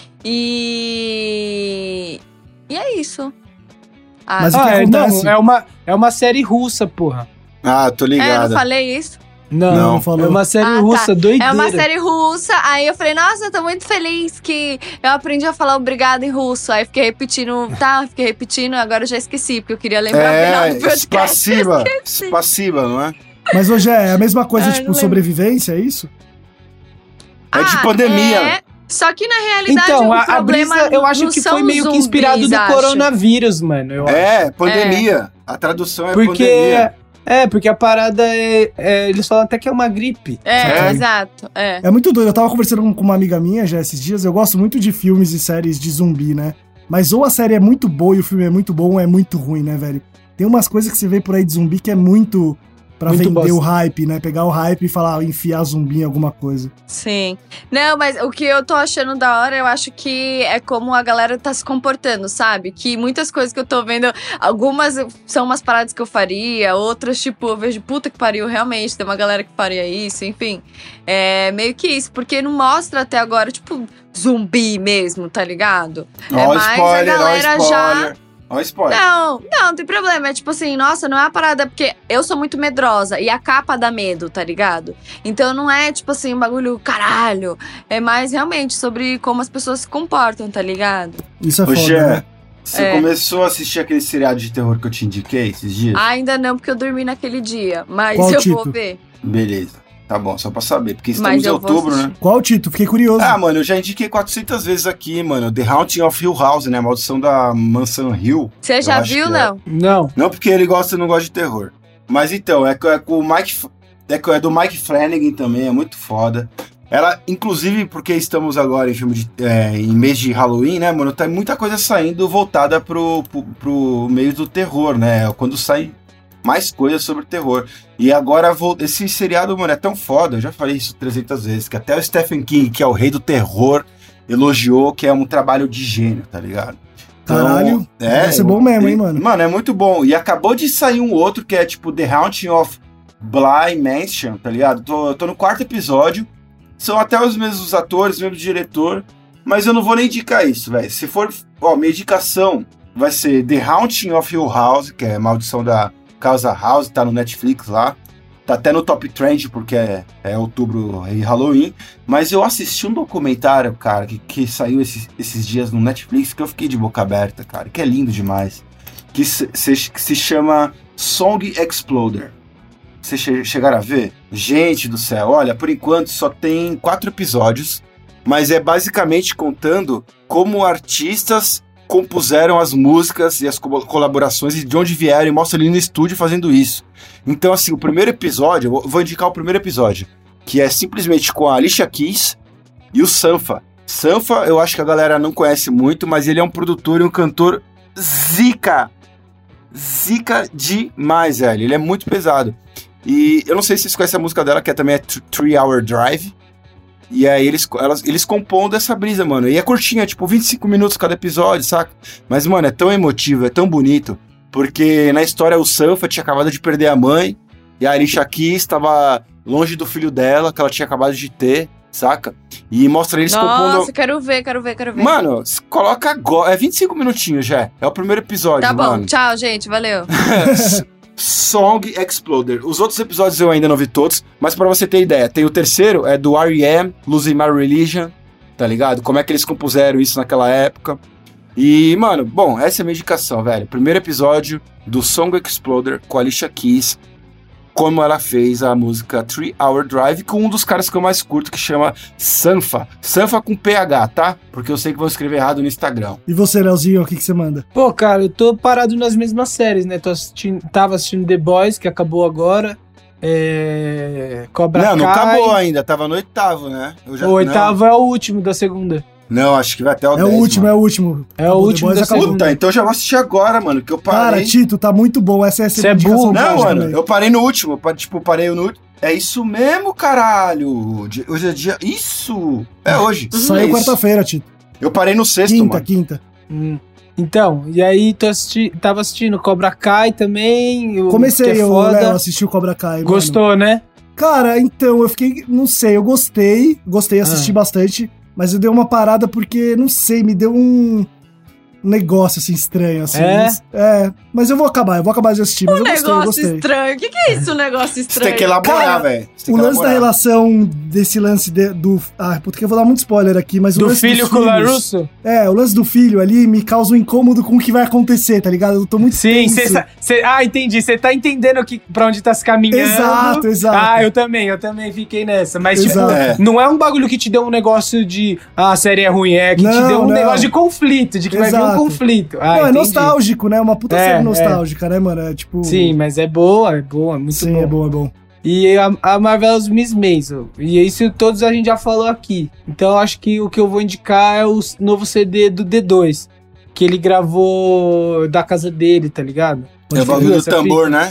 e é isso. Mas o que acontece? Não, é uma série russa, porra. Tô ligado. Eu não falei isso? Não, falou. É uma série russa, doideira. É uma série russa, aí eu falei, nossa, eu tô muito feliz que eu aprendi a falar obrigado em russo. Aí fiquei repetindo, agora eu já esqueci, porque eu queria lembrar o final do podcast. Passiva, não é? Mas hoje é a mesma coisa, tipo, sobrevivência, é isso? É de pandemia. Só que na realidade então, o problema brisa, eu acho que foi meio que inspirado do coronavírus, mano. Pandemia. A tradução é porque, pandemia. Porque a parada eles falam até que é uma gripe. Exato. É muito doido. Eu tava conversando com uma amiga minha já esses dias. Eu gosto muito de filmes e séries de zumbi, né? Mas ou a série é muito boa e o filme é muito bom, ou é muito ruim, né, velho? Tem umas coisas que você vê por aí de zumbi que é muito Pra Muito vender bosta. o hype, né? Pegar o hype e falar, enfiar zumbi em alguma coisa. Sim. Não, mas o que eu tô achando da hora, eu acho que é como a galera tá se comportando, sabe? Que muitas coisas que eu tô vendo, algumas são umas paradas que eu faria, outras, tipo, eu vejo, puta que pariu, realmente, tem uma galera que faria isso, enfim. É meio que isso, porque não mostra até agora, tipo, zumbi mesmo, tá ligado? É Ó, mais spoiler, a galera ó, já... spoiler. Ó, spoiler. Não tem problema. É tipo assim, nossa, não é uma parada, porque eu sou muito medrosa e a capa dá medo, tá ligado? Então não é tipo assim, um bagulho caralho. É mais realmente sobre como as pessoas se comportam, tá ligado? Isso é Ô, foda, Xé, né? você começou a assistir aquele seriado de terror que eu te indiquei esses dias? Ainda não, porque eu dormi naquele dia. Mas Qual eu título? vou ver. Beleza. Tá bom, só pra saber, porque Mas estamos em eu vou outubro, né? assistir. Qual o título? Fiquei curioso. Ah, mano, eu já indiquei 400 vezes aqui, mano. The Haunting of Hill House, né? A Maldição da Mansão Hill. Você já Eu acho viu, que é. Léo? Não. Não porque ele gosta e não gosta de terror. Mas então, é com o Mike... É do Mike Flanagan também, é muito foda. Ela, inclusive, porque estamos agora em filme em mês de Halloween, né, mano? Tá muita coisa saindo voltada pro meio do terror, né? Quando sai mais coisas sobre terror. E agora, esse seriado, mano, é tão foda, eu já falei isso 300 vezes, que até o Stephen King, que é o rei do terror, elogiou que é um trabalho de gênio, tá ligado? Então, Caralho, vai ser bom mesmo, hein, mano? Mano, é muito bom. E acabou de sair um outro que é tipo The Haunting of Bly Mansion, tá ligado? Tô no 4º episódio. São até os mesmos atores, mesmo diretor. Mas eu não vou nem indicar isso, velho. Se for... Ó, minha indicação vai ser The Haunting of Hill House, que é Maldição da Casa House, tá no Netflix lá. Tá até no Top Trend, porque é outubro e Halloween. Mas eu assisti um documentário, cara, que saiu esses dias no Netflix, que eu fiquei de boca aberta, cara. Que é lindo demais. Que se chama Song Exploder. Vocês chegaram a ver? Gente do céu, olha, por enquanto só tem 4 episódios, mas é basicamente contando como artistas compuseram as músicas e as colaborações e de onde vieram, e mostra ali no estúdio fazendo isso. Então, assim, o primeiro episódio, eu vou indicar o primeiro episódio, que é simplesmente com a Alicia Keys e o Sanfa. Sanfa, eu acho que a galera não conhece muito, mas ele é um produtor e um cantor zica demais, velho. Ele é muito pesado. E eu não sei se vocês conhecem a música dela, que também é 3 Hour Drive. E aí eles compondo essa brisa, mano. E é curtinha, tipo 25 minutos cada episódio, saca? Mas, mano, é tão emotivo, é tão bonito. Porque na história o Sanfa tinha acabado de perder a mãe. E a Alicia Keys estava longe do filho dela, que ela tinha acabado de ter, saca? E mostra eles compondo... Nossa, quero ver. Mano, coloca agora... É 25 minutinhos já. É o primeiro episódio, Tá bom, mano. tchau, gente, valeu. Song Exploder. Os outros episódios eu ainda não vi todos, mas pra você ter ideia, tem o terceiro, é do R.E.M., Losing My Religion, tá ligado? Como é que eles compuseram isso naquela época. E, mano, bom, essa é a minha indicação, velho. Primeiro episódio do Song Exploder com a Alicia Keys, como ela fez a música 3 Hour Drive com um dos caras que eu mais curto, que chama Sanfa. Sanfa com PH, tá? Porque eu sei que vão escrever errado no Instagram. E você, Leozinho, o que você manda? Pô, cara, eu tô parado nas mesmas séries, né? Tava assistindo The Boys, que acabou agora. Cobra Kai. Não acabou ainda, tava no 8º, né? O 8º é o último da segunda. Não, acho que vai até o 10, É o último, mano. é o último. É o último da segunda. Puta, então eu já vou assistir agora, mano, que eu parei. Cara, Tito, tá muito bom. Essa é a Você é indicação burro. de Não, hoje mano, também. eu parei no último. Parei no último. É isso mesmo, caralho. Hoje é dia... Isso! É hoje. Saiu É isso. quarta-feira, Tito. Eu parei no 6º, mano. Quinta. Então, e aí tava assistindo Cobra Kai também. Que Comecei, é o foda. Léo assistiu Cobra Kai. mano. Gostou, né? Cara, então, eu fiquei... Não sei, eu gostei, assisti bastante, mas eu dei uma parada porque, não sei, me deu um negócio, assim, estranho, assim. Mas eu vou acabar de assistir, mas eu gostei. Estranho. O que é isso, um negócio Você estranho? tem que elaborar, Cara, velho. O lance da relação, desse lance do... Ah, puta que eu vou dar muito spoiler aqui, mas o Do lance filho dos com o filhos- LaRusso? O lance do filho ali me causa um incômodo com o que vai acontecer, tá ligado? Eu tô muito Sim, tenso. entendi. Você tá entendendo pra onde tá se caminhando. Exato. Eu também fiquei nessa. Mas, Exato. tipo, não é um bagulho que te deu um negócio de a série é ruim, é que te Não, deu um não. negócio de conflito, de que vai vir um Exato. conflito. Não, é entendi. nostálgico, né? Uma puta É, série nostálgica, né, mano? É tipo... Sim, mas é boa, muito Sim, bom. é bom. E a Marvelous Miss Maisel. E isso todos a gente já falou aqui. Então eu acho que o que eu vou indicar é o novo CD do D2. Que ele gravou da casa dele, tá ligado? É o bagulho do tambor, né?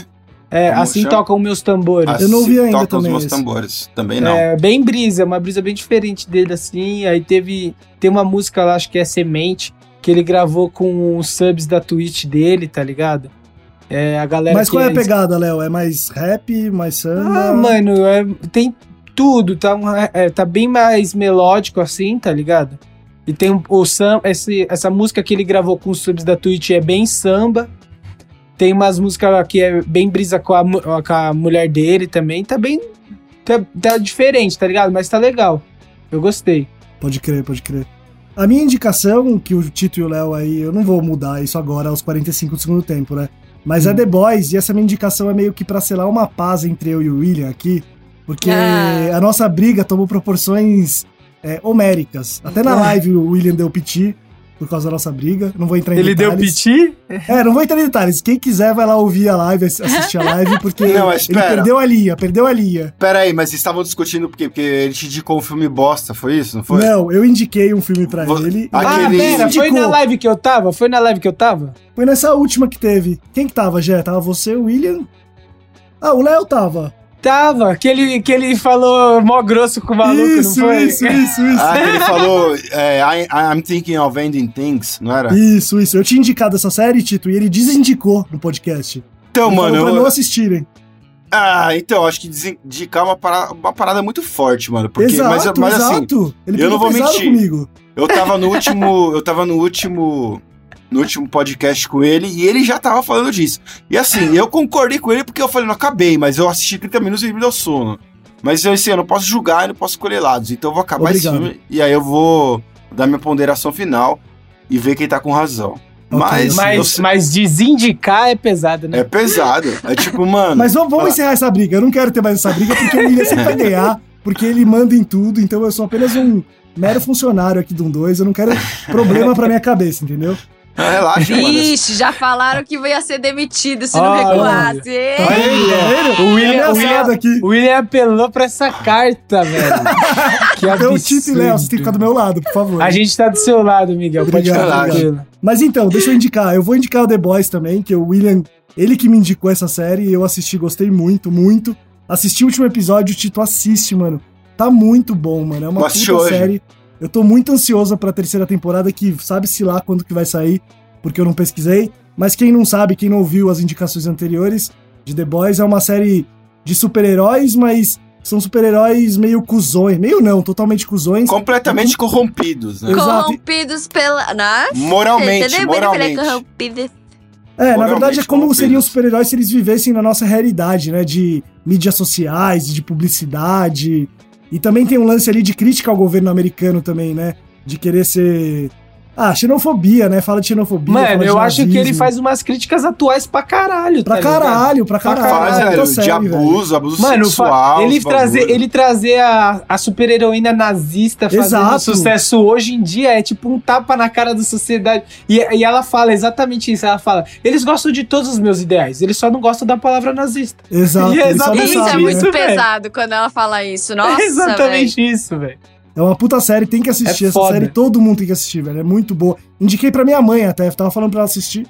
Assim tocam meus tambores. Eu não vi ainda tocam também os meus esse. tambores. Também não. É bem brisa, uma brisa bem diferente dele, assim. Aí tem uma música lá, acho que é Semente, que ele gravou com os subs da Twitch dele, tá ligado? A galera. Mas qual é a pegada, Léo? É mais rap, mais samba? Mano, tem tudo, tá bem mais melódico assim, tá ligado? E tem o samba, essa música que ele gravou com os subs da Twitch é bem samba. Tem umas músicas que é bem brisa com a mulher dele também. Tá bem. Tá diferente, tá ligado? Mas tá legal. Eu gostei. Pode crer. A minha indicação, que o Tito e o Léo aí, eu não vou mudar isso agora aos 45 do segundo tempo, né? Mas é The Boys, e essa minha indicação é meio que pra selar uma paz entre eu e o William aqui, porque a nossa briga tomou proporções homéricas. Até na live o William deu piti por causa da nossa briga. Não vou entrar em detalhes. Ele deu piti? Não vou entrar em detalhes. Quem quiser vai lá ouvir a live, assistir a live, porque ele perdeu a linha. Pera aí, mas vocês estavam discutindo por quê? Porque ele te indicou um filme bosta, foi isso? Não foi? Não, eu indiquei um filme pra ele. Foi na live que eu tava? Foi nessa última que teve. Quem que tava, Jé? Tava você, o William? O Léo tava. Tava, que ele falou mó grosso com o maluco, não foi? Isso. Que ele falou I'm thinking of ending things, não era? Isso. Eu tinha indicado essa série, Tito, e ele desindicou no podcast. Então, ele mano... pra não assistirem. Então, acho que desindicar é uma parada muito forte, mano. Porque, exato. Assim, ele eu não vou mentir. Comigo. Eu tava no último podcast com ele e ele já tava falando disso. E assim, eu concordei com ele porque eu falei, não acabei, mas eu assisti 30 minutos e me deu sono. Mas assim, eu não posso julgar e não posso escolher lados. Então eu vou acabar esse filme e aí eu vou dar minha ponderação final e ver quem tá com razão. Mas desindicar é pesado, né? É pesado. É tipo, mano... Mas vamos encerrar essa briga. Eu não quero ter mais essa briga porque o William sempre vai ganhar, porque ele manda em tudo, então eu sou apenas um mero funcionário aqui do 2. Eu não quero problema pra minha cabeça, entendeu? Relaxa, mano. Vixe, já falaram que ia ser demitido se não regulasse. O William apelou pra essa carta, velho. Que absurdo. Então, Tito e Léo, você tem que ficar do meu lado, por favor. A gente tá do seu lado, Miguel. Obrigado. Mas então, deixa eu indicar. Eu vou indicar o The Boys também, que o William, ele que me indicou essa série, eu assisti, gostei muito, muito. Assisti o último episódio, o Tito assiste, mano. Tá muito bom, mano. É uma puta série. Eu tô muito ansioso pra terceira temporada, que sabe-se lá quando que vai sair, porque eu não pesquisei. Mas quem não sabe, quem não ouviu as indicações anteriores de The Boys, é uma série de super-heróis, mas são super-heróis meio cuzões. Meio não, totalmente cuzões. Completamente corrompidos, né? Exato. Corrompidos pela... Moralmente. Na verdade é como seriam os super-heróis se eles vivessem na nossa realidade, né? De mídias sociais, de publicidade... E também tem um lance ali de crítica ao governo americano também, né? De querer ser... xenofobia, né? Fala de xenofobia. Mano, eu acho que ele faz umas críticas atuais pra caralho. Pra caralho. Faz, de abuso sexual. Ele trazer a super-heroína nazista fazendo sucesso hoje em dia é tipo um tapa na cara da sociedade. E ela fala exatamente isso. Ela fala, eles gostam de todos os meus ideais, eles só não gostam da palavra nazista. Exato. Isso é muito pesado quando ela fala isso. Nossa, é exatamente isso, velho. É uma puta série, tem que assistir. Essa série todo mundo tem que assistir, velho. É muito boa. Indiquei pra minha mãe até, tava falando pra ela assistir.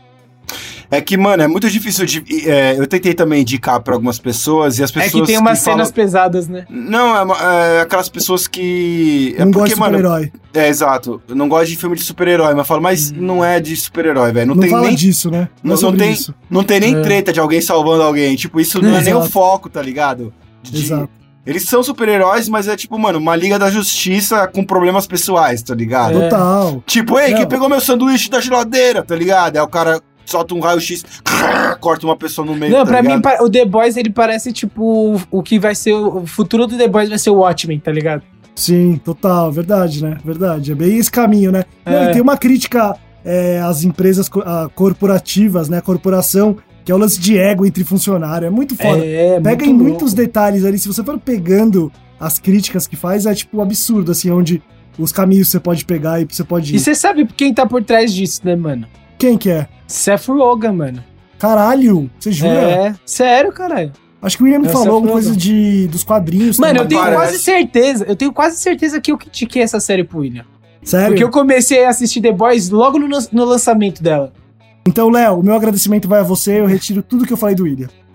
É que, mano, é muito difícil de... eu tentei também indicar pra algumas pessoas e as pessoas... É que tem umas cenas pesadas, né? Não, é aquelas pessoas que... Não gosta de super-herói. Exato. Eu não gosto de filme de super-herói, mas falo, mas não é de super-herói, velho. Não tem fala nem disso, né? Não tem nem treta de alguém salvando alguém. Tipo, isso não é nem o foco, tá ligado? Exato. Eles são super-heróis, mas é tipo, mano, uma Liga da Justiça com problemas pessoais, tá ligado? Total. Tipo, quem pegou meu sanduíche da geladeira, tá ligado? Aí o cara solta um raio-x, corta uma pessoa no meio, pra mim, o The Boys, ele parece, tipo, o que vai ser... O futuro do The Boys vai ser o Watchmen, tá ligado? Sim, total. Verdade, né? Verdade. É bem esse caminho, né? E tem uma crítica às empresas corporativas, né? A corporação... Que é o lance de ego entre funcionário. É muito foda. Pega em muitos detalhes ali. Se você for pegando as críticas que faz, é tipo um absurdo, assim, onde os caminhos você pode pegar e você pode... E você sabe quem tá por trás disso, né, mano? Quem que é? Seth Rogen, mano. Caralho, você jura? Sério, caralho. Acho que o William me falou alguma coisa dos quadrinhos. Mano, eu tenho quase certeza que eu critiquei essa série pro William. Sério? Porque eu comecei a assistir The Boys logo no lançamento dela. Então, Léo, o meu agradecimento vai a você, eu retiro tudo que eu falei do William.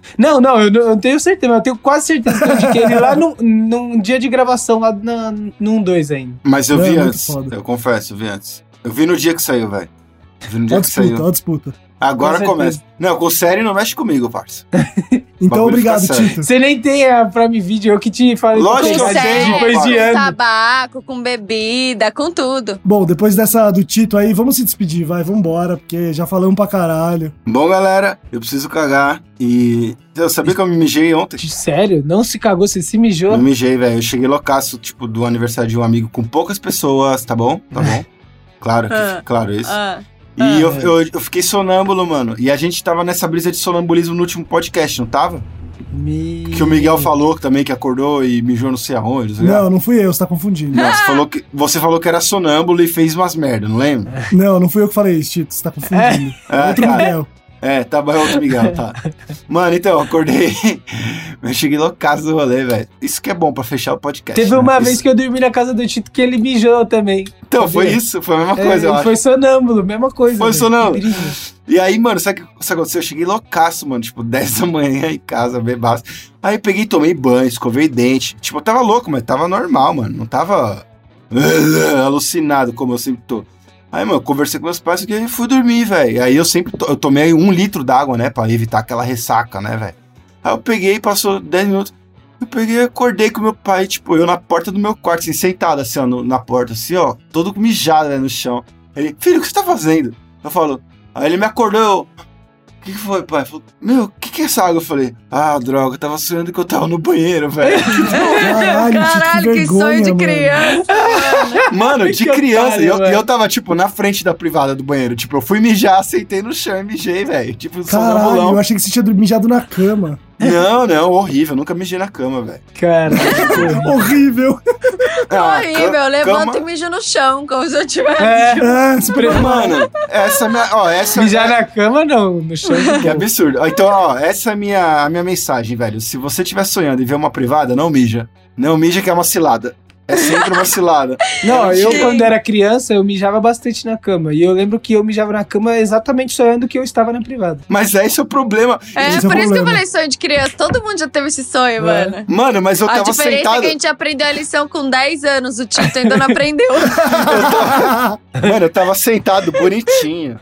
Não, eu não tenho certeza, mas eu tenho quase certeza que eu indiquei ele lá num dia de gravação, lá num 2 ainda. Mas eu Não, vi é muito antes, foda. eu confesso, eu vi antes. Eu vi no dia que saiu, velho. Eu vi no dia Ó a que saiu. disputa, ó a disputa. Agora Com começa. certeza. Não, com série não mexe comigo, parça. Então, Bagulho obrigado, fica sério. Tito. Você nem tem a Prime Video, eu que te falei. Lógico pra que pegar eu tenho, depois de pai. Com ano. tabaco, com bebida, com tudo. Bom, depois dessa do Tito aí, vamos se despedir, vai, vambora, porque já falamos pra caralho. Bom, galera, eu preciso cagar. E eu sabia que eu me mijei ontem. Sério? Não se cagou, você se mijou? Eu me mijei, velho. Eu cheguei loucaço, tipo, do aniversário de um amigo com poucas pessoas, tá bom? Tá bom? Claro, claro, isso. E eu fiquei sonâmbulo, mano. E a gente tava nessa brisa de sonambulismo no último podcast, não tava? Que o Miguel falou também que acordou e mijou não sei aonde. Não, sei lá. Não fui eu, você tá confundindo. Não, você falou que era sonâmbulo e fez umas merda, não lembra? Não fui eu que falei isso, Tito, você tá confundindo. Outro cara. Miguel. Tá bom, outro Miguel, tá. Mano, então, eu acordei. Eu cheguei loucaço do rolê, velho. Isso que é bom pra fechar o podcast. Teve né? uma Isso- vez que eu dormi na casa do Tito que ele mijou também. Então, Sabia? foi isso, foi a mesma coisa, eu Ele acho. foi sonâmbulo, mesma coisa. Foi velho. sonâmbulo. Que brisa. E aí, mano, sabe o que aconteceu? Eu cheguei loucaço, mano, tipo, 10 da manhã em casa, bebaço. Aí peguei, tomei banho, escovei dente. Tipo, eu tava louco, mas tava normal, mano. Não tava alucinado como eu sempre tô. Aí, mano, eu conversei com meus pais e fui dormir, velho. Aí eu tomei 1 litro d'água, né, pra evitar aquela ressaca, né, velho. Aí eu peguei, passou 10 minutos. Eu peguei, acordei com meu pai, tipo, eu na porta do meu quarto, assim, sentado, assim, ó, na porta, assim, ó, todo mijado, né, no chão. Ele, filho, o que você tá fazendo? Eu falo, aí ele me acordou. O que foi, pai? Ele falou, meu, o que é essa água? Eu falei, droga, eu tava sonhando que eu tava no banheiro, velho. Caralho, Tito, Caralho, que vergonha, sonho de mano. criança. Mano, de Que criança, otário, e eu velho. tava, tipo, na frente da privada do banheiro. Tipo, eu fui mijar, sentei no chão e mijei, velho. Tipo, Caralho, eu sonambulão. achei que você tinha mijado na cama. Não, horrível. Nunca mijei na cama, velho. Caralho. Horrível. Horrível, levanta e mija no chão, como se eu tivesse. Super Mano, essa é minha. Ó, essa Mijar na cama, não. No chão. Que absurdo. Então, ó, essa é a minha mensagem, velho. Se você estiver sonhando em ver uma privada, não mija. Não mija que é uma cilada. É sempre uma cilada. Não, eu Sim. quando era criança, eu mijava bastante na cama. E eu lembro que eu mijava na cama exatamente sonhando que eu estava na privada. Mas esse é o problema. Esse é o Por isso que eu problema. falei sonho de criança. Todo mundo já teve esse sonho, mano. Mano, mas eu A tava diferença sentado. é que a gente aprendeu a lição com 10 anos. O Tito ainda não aprendeu. Mano, eu tava sentado bonitinho.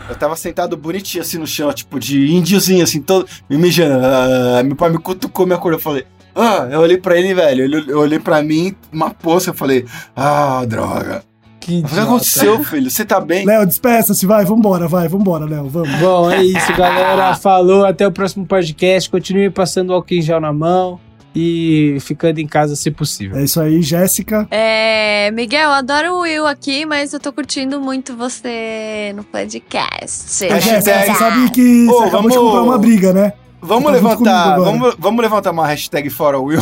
Assim no chão, tipo, de índiozinho, assim, todo me mijando. Meu pai me cutucou, me acordou. Eu falei, eu olhei pra ele, velho. Eu olhei pra mim, uma poça. Eu falei, droga. Que O que aconteceu, filho? Você tá bem? Léo, despeça-se, vambora, Léo, vamos. Bom, é isso, galera. Falou, até o próximo podcast. Continue passando álcool em gel na mão e ficando em casa se possível. É isso aí, Jéssica. Miguel, eu adoro o Will aqui, mas eu tô curtindo muito você no podcast. Ô, Jéssica, você sabe que você acabou de comprar uma briga, né? Vamos Tá junto levantar, comigo agora. vamos levantar uma hashtag fora o Will.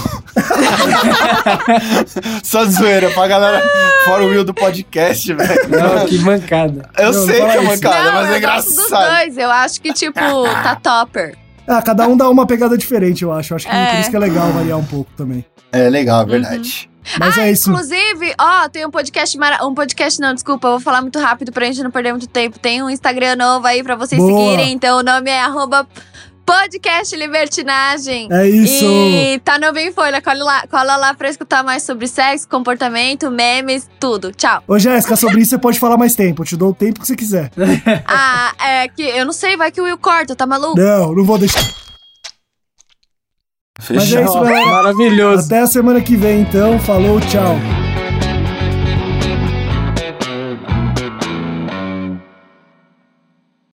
Só zoeira pra galera fora o Will do podcast, velho. Não, que mancada. Eu Não, sei não que é fala isso. mancada, mas é eu gosto dos engraçado. dois. Eu acho que, tipo, tá topper. Cada um dá uma pegada diferente, eu acho. Acho que por É. isso que é legal variar um pouco também. É legal, é verdade. Mas é isso. Inclusive, tem um podcast não, desculpa, eu vou falar muito rápido pra gente não perder muito tempo. Tem um Instagram novo aí pra vocês Boa. seguirem, então o nome é @podcast libertinagem. É isso. E tá novo em folha, cola lá pra escutar mais sobre sexo, comportamento, memes, tudo. Tchau. Ô, Jéssica, sobre isso você pode falar mais tempo. Eu te dou o tempo que você quiser. É que eu não sei, vai que o Will corta, tá maluco? Não vou deixar. Mas é isso, Fechou. galera. Maravilhoso. Até a semana que vem, então. Falou, tchau.